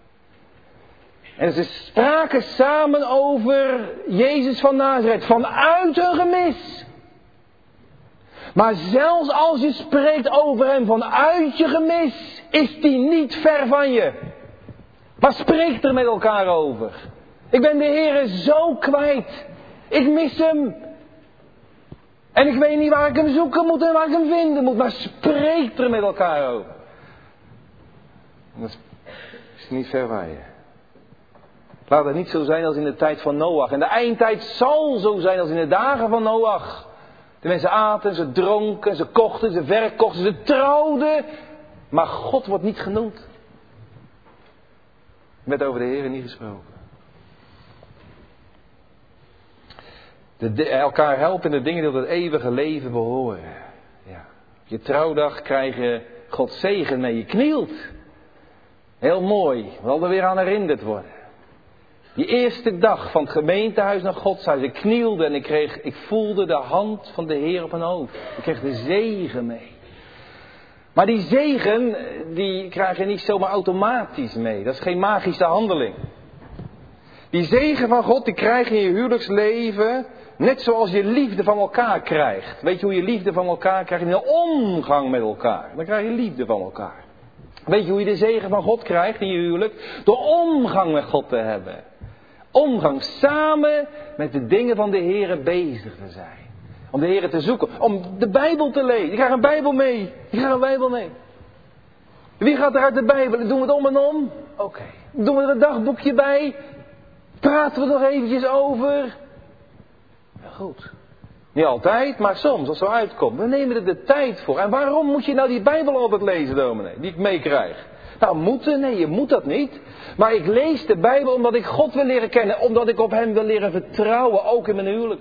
Speaker 1: En ze spraken samen over Jezus van Nazareth. Vanuit hun gemis. Maar zelfs als je spreekt over hem vanuit je gemis, is die niet ver van je. Maar spreek er met elkaar over. Ik ben de Heere zo kwijt. Ik mis hem. En ik weet niet waar ik hem zoeken moet en waar ik hem vinden moet. Maar spreek er met elkaar over. Dat is niet ver van je. Laat het niet zo zijn als in de tijd van Noach. En de eindtijd zal zo zijn als in de dagen van Noach. De mensen aten, ze dronken, ze kochten, ze verkochten, ze trouwden. Maar God wordt niet genoemd. Er werd over de Heer niet gesproken. De, de, elkaar helpen in de dingen die tot het eeuwige leven behoren. Ja. Op je trouwdag krijg je Gods zegen mee. Je knielt. Heel mooi. We zal er weer aan herinnerd worden. Die eerste dag van het gemeentehuis naar Gods huis. Ik knielde en ik, kreeg, ik voelde de hand van de Heer op mijn hoofd. Ik kreeg de zegen mee. Maar die zegen, die krijg je niet zomaar automatisch mee. Dat is geen magische handeling. Die zegen van God, die krijg je in je huwelijksleven. Net zoals je liefde van elkaar krijgt. Weet je hoe je liefde van elkaar krijgt? In de omgang met elkaar. Dan krijg je liefde van elkaar. Weet je hoe je de zegen van God krijgt in je huwelijk? Door omgang met God te hebben. Omgang samen met de dingen van de Heer bezig te zijn. Om de Heer te zoeken. Om de Bijbel te lezen. Je krijgt een Bijbel mee. Je krijgt een Bijbel mee. Wie gaat er uit de Bijbel? Doen we het om en om? Oké. Okay. Doen we er een dagboekje bij? Praten we er nog eventjes over? Ja, goed. Niet altijd, maar soms als het zo uitkomt. We nemen er de tijd voor. En waarom moet je nou die Bijbel altijd lezen, dominee? Die ik meekrijg. Nou, moeten? Nee, je moet dat niet. Maar ik lees de Bijbel omdat ik God wil leren kennen. Omdat ik op hem wil leren vertrouwen. Ook in mijn huwelijk.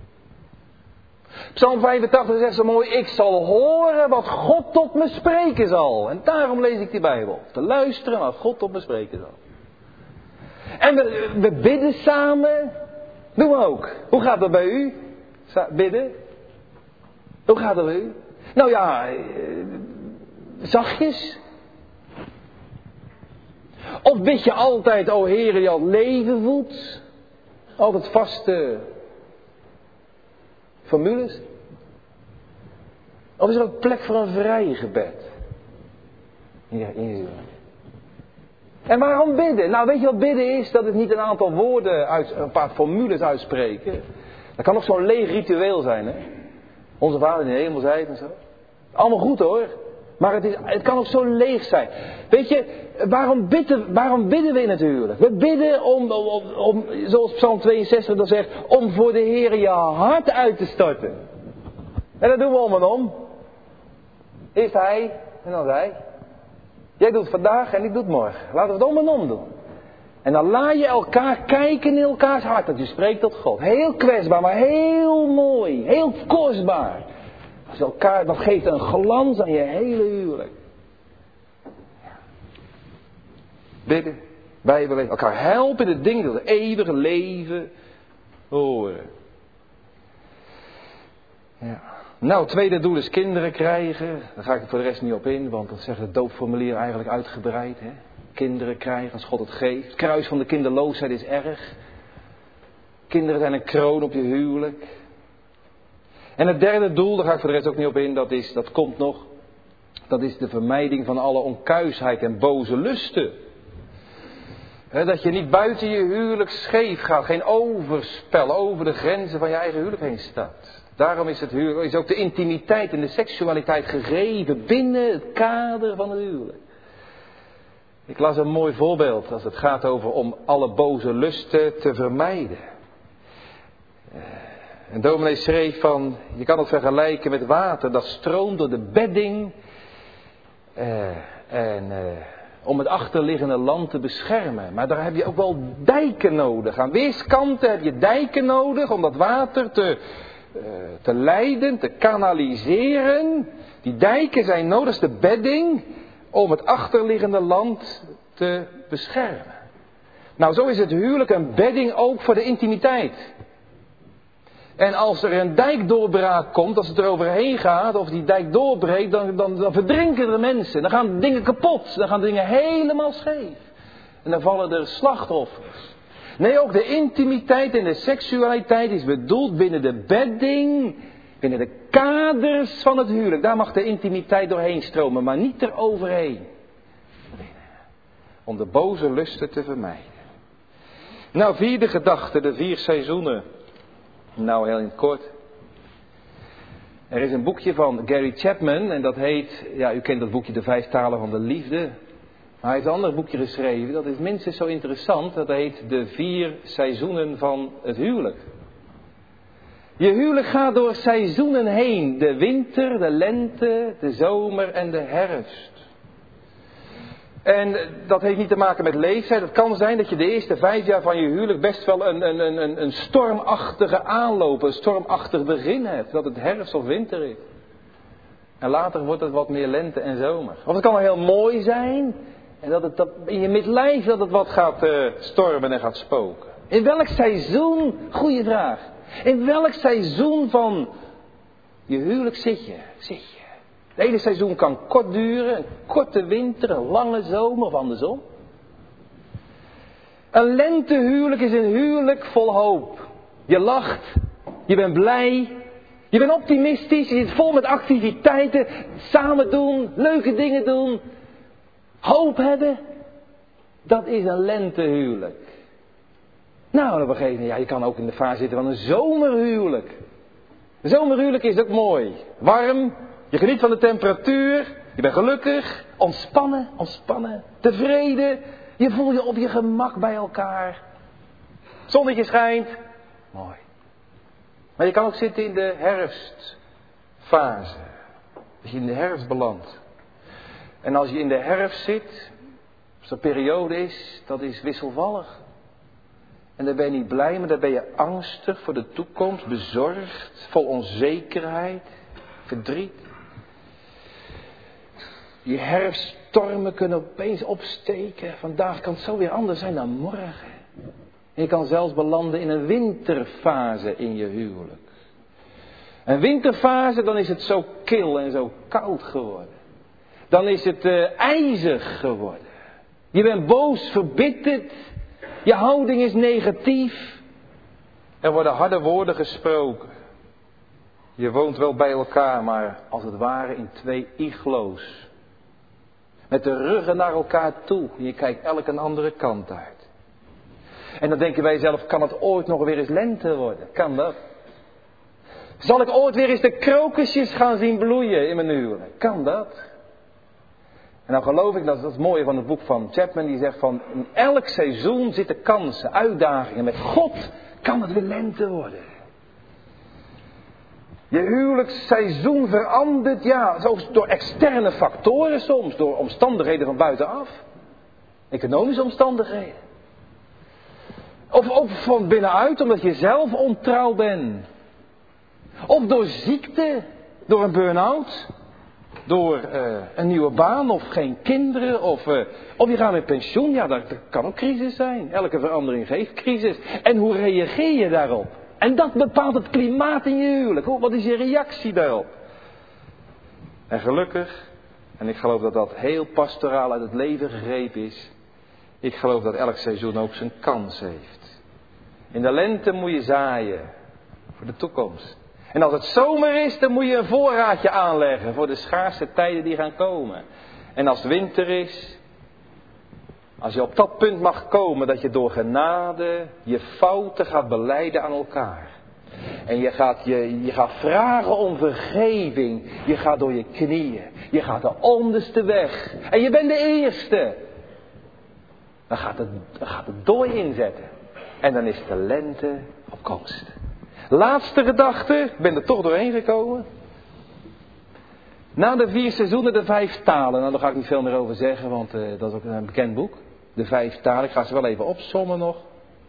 Speaker 1: Psalm vijfentachtig zegt zo mooi. Ik zal horen wat God tot me spreken zal. En daarom lees ik die Bijbel. Te luisteren wat God tot me spreken zal. En we, we bidden samen. Doen we ook. Hoe gaat dat bij u? Bidden? Hoe gaat dat bij u? Nou ja, zachtjes. Of bid je altijd, o Heer, die al leven voedt? Altijd vaste formules? Of is er ook plek voor een vrij gebed? Ja, in je. En waarom bidden? Nou, weet je wat bidden is? Dat is niet een aantal woorden, uit, een paar formules uitspreken. Dat kan ook zo'n leeg ritueel zijn, hè? Onze Vader in de hemel zei het en zo. Allemaal goed hoor. Maar het, is, het kan ook zo leeg zijn. Weet je, waarom bidden, waarom bidden we in het huwelijk? We bidden om, om, om, zoals Psalm tweeënzestig dan zegt, om voor de Heer je hart uit te storten. En dat doen we om en om. Eerst hij en dan zij. Jij doet het vandaag en ik doe het morgen. Laten we het om en om doen. En dan laat je elkaar kijken in elkaars hart. Dat je spreekt tot God. Heel kwetsbaar, maar heel mooi. Heel kostbaar. Als elkaar, dat geeft een glans aan je hele huwelijk. Bidden, Bijbel lezen, elkaar helpen in de dingen die het eeuwige leven horen. Nou, het tweede doel is kinderen krijgen. Daar ga ik er voor de rest niet op in, want dat zegt het doopformulier eigenlijk uitgebreid. Hè? Kinderen krijgen als God het geeft. Het kruis van de kinderloosheid is erg. Kinderen zijn een kroon op je huwelijk. En het derde doel, daar ga ik voor de rest ook niet op in, dat is, dat komt nog. Dat is de vermijding van alle onkuisheid en boze lusten. He, dat je niet buiten je huwelijk scheef gaat, geen overspel over de grenzen van je eigen huwelijk heen staat. Daarom is, het huwelijk, is ook de intimiteit en de seksualiteit gegeven binnen het kader van het huwelijk. Ik las een mooi voorbeeld als het gaat over om alle boze lusten te vermijden. Een dominee schreef van, je kan het vergelijken met water dat stroomt door de bedding uh, en uh, om het achterliggende land te beschermen. Maar daar heb je ook wel dijken nodig. Aan weerskanten heb je dijken nodig om dat water te, uh, te leiden, te kanaliseren. Die dijken zijn nodig, dat is de bedding, om het achterliggende land te beschermen. Nou, zo is het huwelijk een bedding ook voor de intimiteit. En als er een dijkdoorbraak komt, als het er overheen gaat, of die dijk doorbreekt, dan, dan, dan verdrinken er mensen. Dan gaan dingen kapot, dan gaan dingen helemaal scheef. En dan vallen er slachtoffers. Nee, ook de intimiteit en de seksualiteit is bedoeld binnen de bedding, binnen de kaders van het huwelijk. Daar mag de intimiteit doorheen stromen, maar niet eroverheen. Om de boze lusten te vermijden. Nou, vierde gedachte, de vier seizoenen. Nou, heel in het kort. Er is een boekje van Gary Chapman en dat heet, ja, u kent dat boekje De Vijf Talen van de Liefde. Maar hij heeft een ander boekje geschreven, dat is minstens zo interessant. Dat heet De Vier Seizoenen van het Huwelijk. Je huwelijk gaat door seizoenen heen. De winter, de lente, de zomer en de herfst. En dat heeft niet te maken met leeftijd. Het kan zijn dat je de eerste vijf jaar van je huwelijk best wel een, een, een, een stormachtige aanloop, een stormachtig begin hebt. Dat het herfst of winter is. En later wordt het wat meer lente en zomer. Of het kan wel heel mooi zijn. En dat het dat in je midlijf dat het wat gaat uh, stormen en gaat spoken. In welk seizoen, goede vraag. In welk seizoen van je huwelijk zit je? Zit je? Het hele seizoen kan kort duren, een korte winter, een lange zomer of andersom. Een lentehuwelijk is een huwelijk vol hoop. Je lacht, je bent blij, je bent optimistisch, je zit vol met activiteiten, samen doen, leuke dingen doen, hoop hebben. Dat is een lentehuwelijk. Nou, op een gegeven moment, ja, je kan ook in de fase zitten van een zomerhuwelijk. Een zomerhuwelijk is ook mooi, warm. Je geniet van de temperatuur, je bent gelukkig, ontspannen, ontspannen, tevreden. Je voelt je op je gemak bij elkaar. Zonnetje schijnt, mooi. Maar je kan ook zitten in de herfstfase. Als je in de herfst belandt. En als je in de herfst zit, als er een periode is, dat is wisselvallig. En daar ben je niet blij, maar daar ben je angstig voor de toekomst, bezorgd, vol onzekerheid, verdriet. Die herfststormen kunnen opeens opsteken. Vandaag kan het zo weer anders zijn dan morgen. En je kan zelfs belanden in een winterfase in je huwelijk. Een winterfase, dan is het zo kil en zo koud geworden. Dan is het uh, ijzig geworden. Je bent boos, verbitterd. Je houding is negatief. Er worden harde woorden gesproken. Je woont wel bij elkaar, maar als het ware in twee igloos. Met de ruggen naar elkaar toe. En je kijkt elk een andere kant uit. En dan denk je bij jezelf, kan het ooit nog weer eens lente worden? Kan dat? Zal ik ooit weer eens de krokusjes gaan zien bloeien in mijn huwelijk? Kan dat? En nou geloof ik, dat is het mooie van het boek van Chapman, die zegt van, in elk seizoen zitten kansen, uitdagingen. Met God kan het weer lente worden. Je huwelijksseizoen verandert, ja, zelfs door externe factoren soms, door omstandigheden van buitenaf. Economische omstandigheden. Of, of van binnenuit, omdat je zelf ontrouw bent. Of door ziekte, door een burn-out. Door uh, een nieuwe baan of geen kinderen. Of, uh, of je gaat met pensioen. Ja, dat, dat kan ook crisis zijn. Elke verandering geeft crisis. En hoe reageer je daarop? En dat bepaalt het klimaat in je huwelijk. Wat is je reactie daarop? En gelukkig, en ik geloof dat dat heel pastoraal uit het leven gegrepen is. Ik geloof dat elk seizoen ook zijn kans heeft. In de lente moet je zaaien. Voor de toekomst. En als het zomer is, dan moet je een voorraadje aanleggen. Voor de schaarse tijden die gaan komen. En als het winter is. Als je op dat punt mag komen dat je door genade je fouten gaat belijden aan elkaar. En je gaat, je, je gaat vragen om vergeving. Je gaat door je knieën. Je gaat de onderste weg. En je bent de eerste. Dan gaat het, dan gaat het dooi inzetten. En dan is de lente op komst. Laatste gedachte. Ik ben er toch doorheen gekomen. Na de vier seizoenen de vijf talen. Nou, daar ga ik niet veel meer over zeggen. Want uh, dat is ook een bekend boek. De vijf talen. Ik ga ze wel even opsommen nog.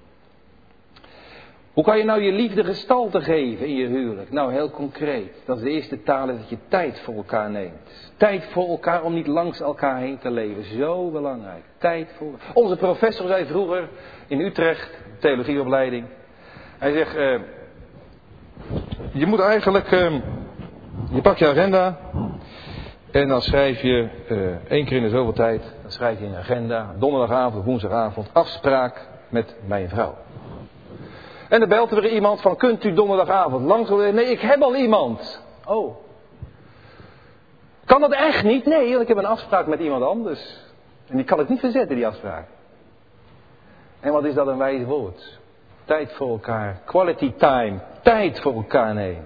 Speaker 1: Hoe kan je nou je liefde gestalte geven in je huwelijk? Nou, heel concreet. Dat is de eerste taal, dat je tijd voor elkaar neemt. Tijd voor elkaar om niet langs elkaar heen te leven. Zo belangrijk. Tijd voor... Onze professor zei vroeger in Utrecht, theologieopleiding. Hij zegt, uh, je moet eigenlijk, uh, je pakt je agenda. En dan schrijf je uh, één keer in de zoveel tijd, dan schrijf je in je agenda, donderdagavond of woensdagavond, afspraak met mijn vrouw. En dan belt er weer iemand van, kunt u donderdagavond langs? Nee, ik heb al iemand. Oh. Kan dat echt niet? Nee, want ik heb een afspraak met iemand anders. En die kan ik niet verzetten, die afspraak. En wat is dat een wijs woord? Tijd voor elkaar. Quality time. Tijd voor elkaar nemen.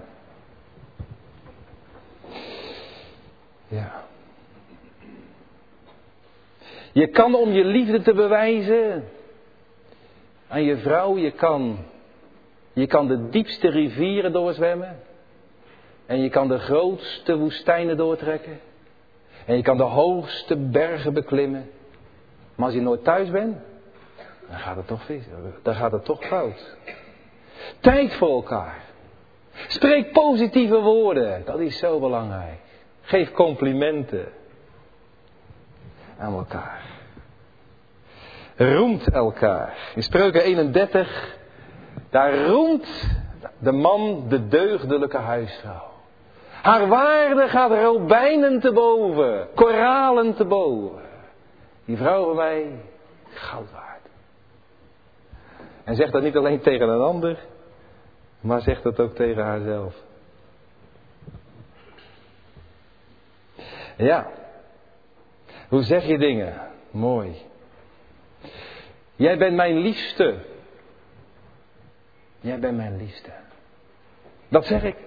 Speaker 1: Ja. Je kan om je liefde te bewijzen aan je vrouw, je kan... Je kan de diepste rivieren doorzwemmen. En je kan de grootste woestijnen doortrekken. En je kan de hoogste bergen beklimmen. Maar als je nooit thuis bent, dan gaat het toch vis. Dan gaat het toch fout. Tijd voor elkaar. Spreek positieve woorden. Dat is zo belangrijk. Geef complimenten aan elkaar. Roemt elkaar. In Spreuken eenendertig... Daar roemt de man de deugdelijke huisvrouw. Haar waarde gaat robijnen te boven, koralen te boven. Die vrouw van mij, goud waard. En zegt dat niet alleen tegen een ander, maar zegt dat ook tegen haarzelf. Ja, hoe zeg je dingen? Mooi. Jij bent mijn liefste. Jij bent mijn liefste. Dat zeg ik.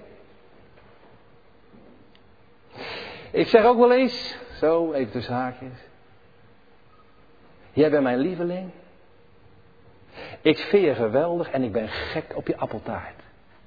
Speaker 1: Ik zeg ook wel eens, zo even tussen haakjes. Jij bent mijn lieveling. Ik vind je geweldig en ik ben gek op je appeltaart.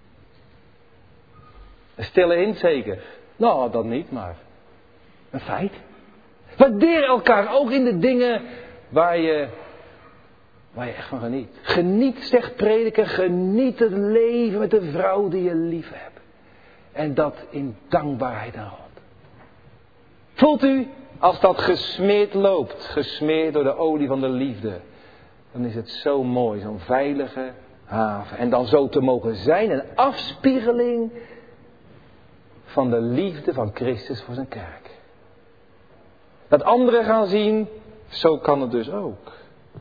Speaker 1: Een stille hint zeker. Nou, dat niet, maar een feit. Waardeer elkaar ook in de dingen waar je... Waar je echt van geniet. Geniet, zegt prediker, geniet het leven met de vrouw die je lief hebt. En dat in dankbaarheid aan God. Voelt u, als dat gesmeerd loopt, gesmeerd door de olie van de liefde, dan is het zo mooi, zo'n veilige haven. En dan zo te mogen zijn, een afspiegeling van de liefde van Christus voor zijn kerk. Dat anderen gaan zien, zo kan het dus ook.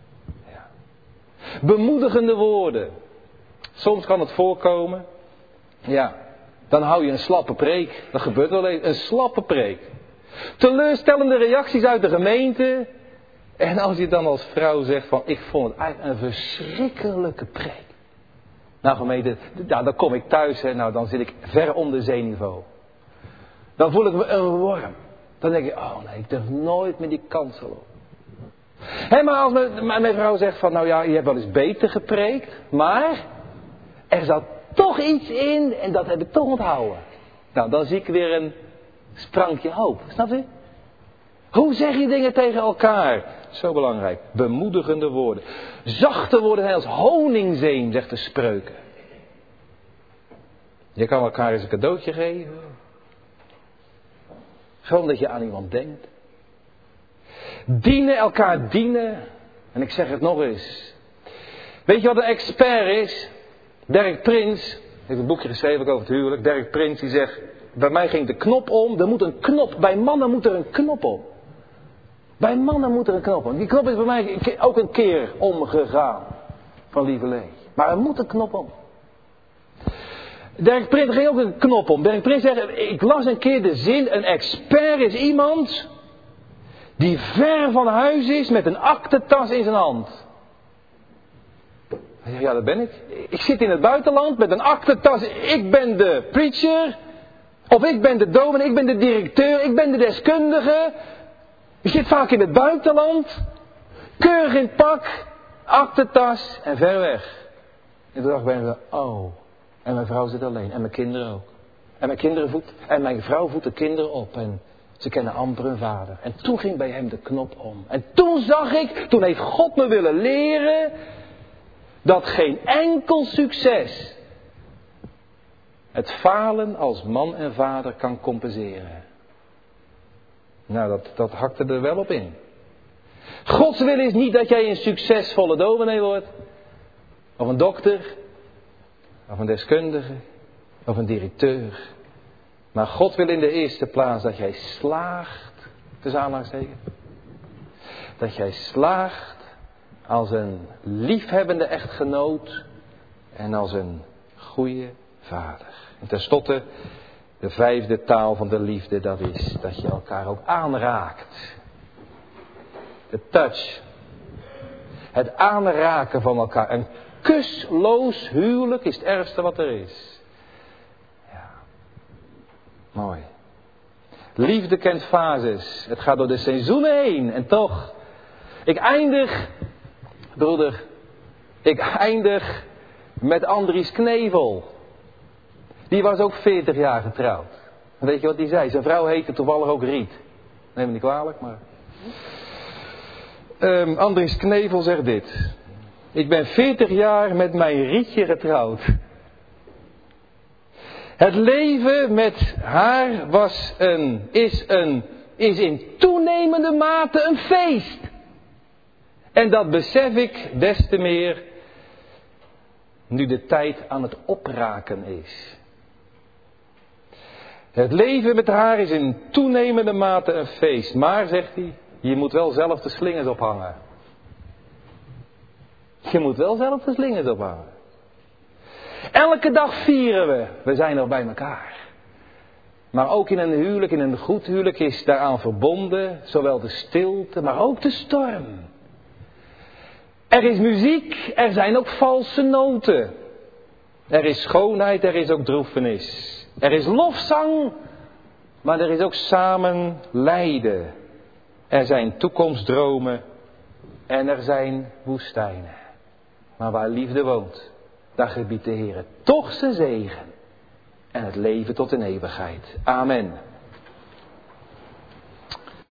Speaker 1: Bemoedigende woorden. Soms kan het voorkomen. Ja, dan hou je een slappe preek. Dat gebeurt wel eens. Een slappe preek. Teleurstellende reacties uit de gemeente. En als je dan als vrouw zegt van, ik vond het eigenlijk een verschrikkelijke preek. Nou gemeente, ja, dan kom ik thuis. Hè, nou dan zit ik ver onder zeeniveau. Dan voel ik me een worm. Dan denk ik, oh nee, ik durf nooit meer die kansel op. Hé, maar als mijn, mijn vrouw zegt van, nou ja, je hebt wel eens beter gepreekt, maar er zat toch iets in en dat heb ik toch onthouden. Nou, dan zie ik weer een sprankje hoop, snap je? Hoe zeg je dingen tegen elkaar? Zo belangrijk, bemoedigende woorden. Zachte woorden zijn als honingzeem, zegt de Spreuken. Je kan elkaar eens een cadeautje geven. Gewoon dat je aan iemand denkt. Dienen, elkaar dienen. En ik zeg het nog eens. Weet je wat een expert is? Dirk Prins heeft een boekje geschreven over het huwelijk. Dirk Prins die zegt, bij mij ging de knop om. Er moet een knop, bij mannen moet er een knop om. Bij mannen moet er een knop om. Die knop is bij mij ook een keer omgegaan. Van lieverlee. Maar er moet een knop om. Dirk Prins ging ook een knop om. Dirk Prins zegt, ik las een keer de zin, een expert is iemand die ver van huis is met een aktentas in zijn hand. Hij zegt, ja, dat ben ik. Ik zit in het buitenland met een aktentas. Ik ben de preacher. Of ik ben de dominee. Ik ben de directeur. Ik ben de deskundige. Ik zit vaak in het buitenland. Keurig in het pak. Aktentas en ver weg. En toen dacht ik bij me, oh. En mijn vrouw zit alleen. En mijn kinderen ook. En mijn kinderen voet. En mijn vrouw voedt de kinderen op. En ze kennen amper hun vader. En toen ging bij hem de knop om. En toen zag ik, toen heeft God me willen leren, dat geen enkel succes het falen als man en vader kan compenseren. Nou, dat, dat hakte er wel op in. Gods wil is niet dat jij een succesvolle dominee wordt. Of een dokter. Of een deskundige. Of een directeur. Maar God wil in de eerste plaats dat jij slaagt. Tussen aanhalingstekens. Dat jij slaagt als een liefhebbende echtgenoot. En als een goede vader. En tenslotte, de vijfde taal van de liefde, dat is dat je elkaar ook aanraakt. De touch. Het aanraken van elkaar. Een kusloos huwelijk is het ergste wat er is. Ja. Mooi. Liefde kent fases. Het gaat door de seizoenen heen. En toch, ik eindig, broeder, ik eindig met Andries Knevel. Die was ook veertig jaar getrouwd. Weet je wat die zei? Zijn vrouw heette toevallig ook Riet. Neem me niet kwalijk, maar... Um, Andries Knevel zegt dit. Ik ben veertig jaar met mijn Rietje getrouwd. Het leven met haar was een, is, een, is in toenemende mate een feest. En dat besef ik des te meer nu de tijd aan het opraken is. Het leven met haar is in toenemende mate een feest. Maar, zegt hij, je moet wel zelf de slingers ophangen. Je moet wel zelf de slingers ophangen. Elke dag vieren we. We zijn nog bij elkaar. Maar ook in een huwelijk, in een goed huwelijk is daaraan verbonden. Zowel de stilte, maar ook de storm. Er is muziek, er zijn ook valse noten. Er is schoonheid, er is ook droefenis. Er is lofzang, maar er is ook samen lijden. Er zijn toekomstdromen en er zijn woestijnen. Maar waar liefde woont, daar gebiedt de Heer toch zijn zegen en het leven tot een eeuwigheid. Amen.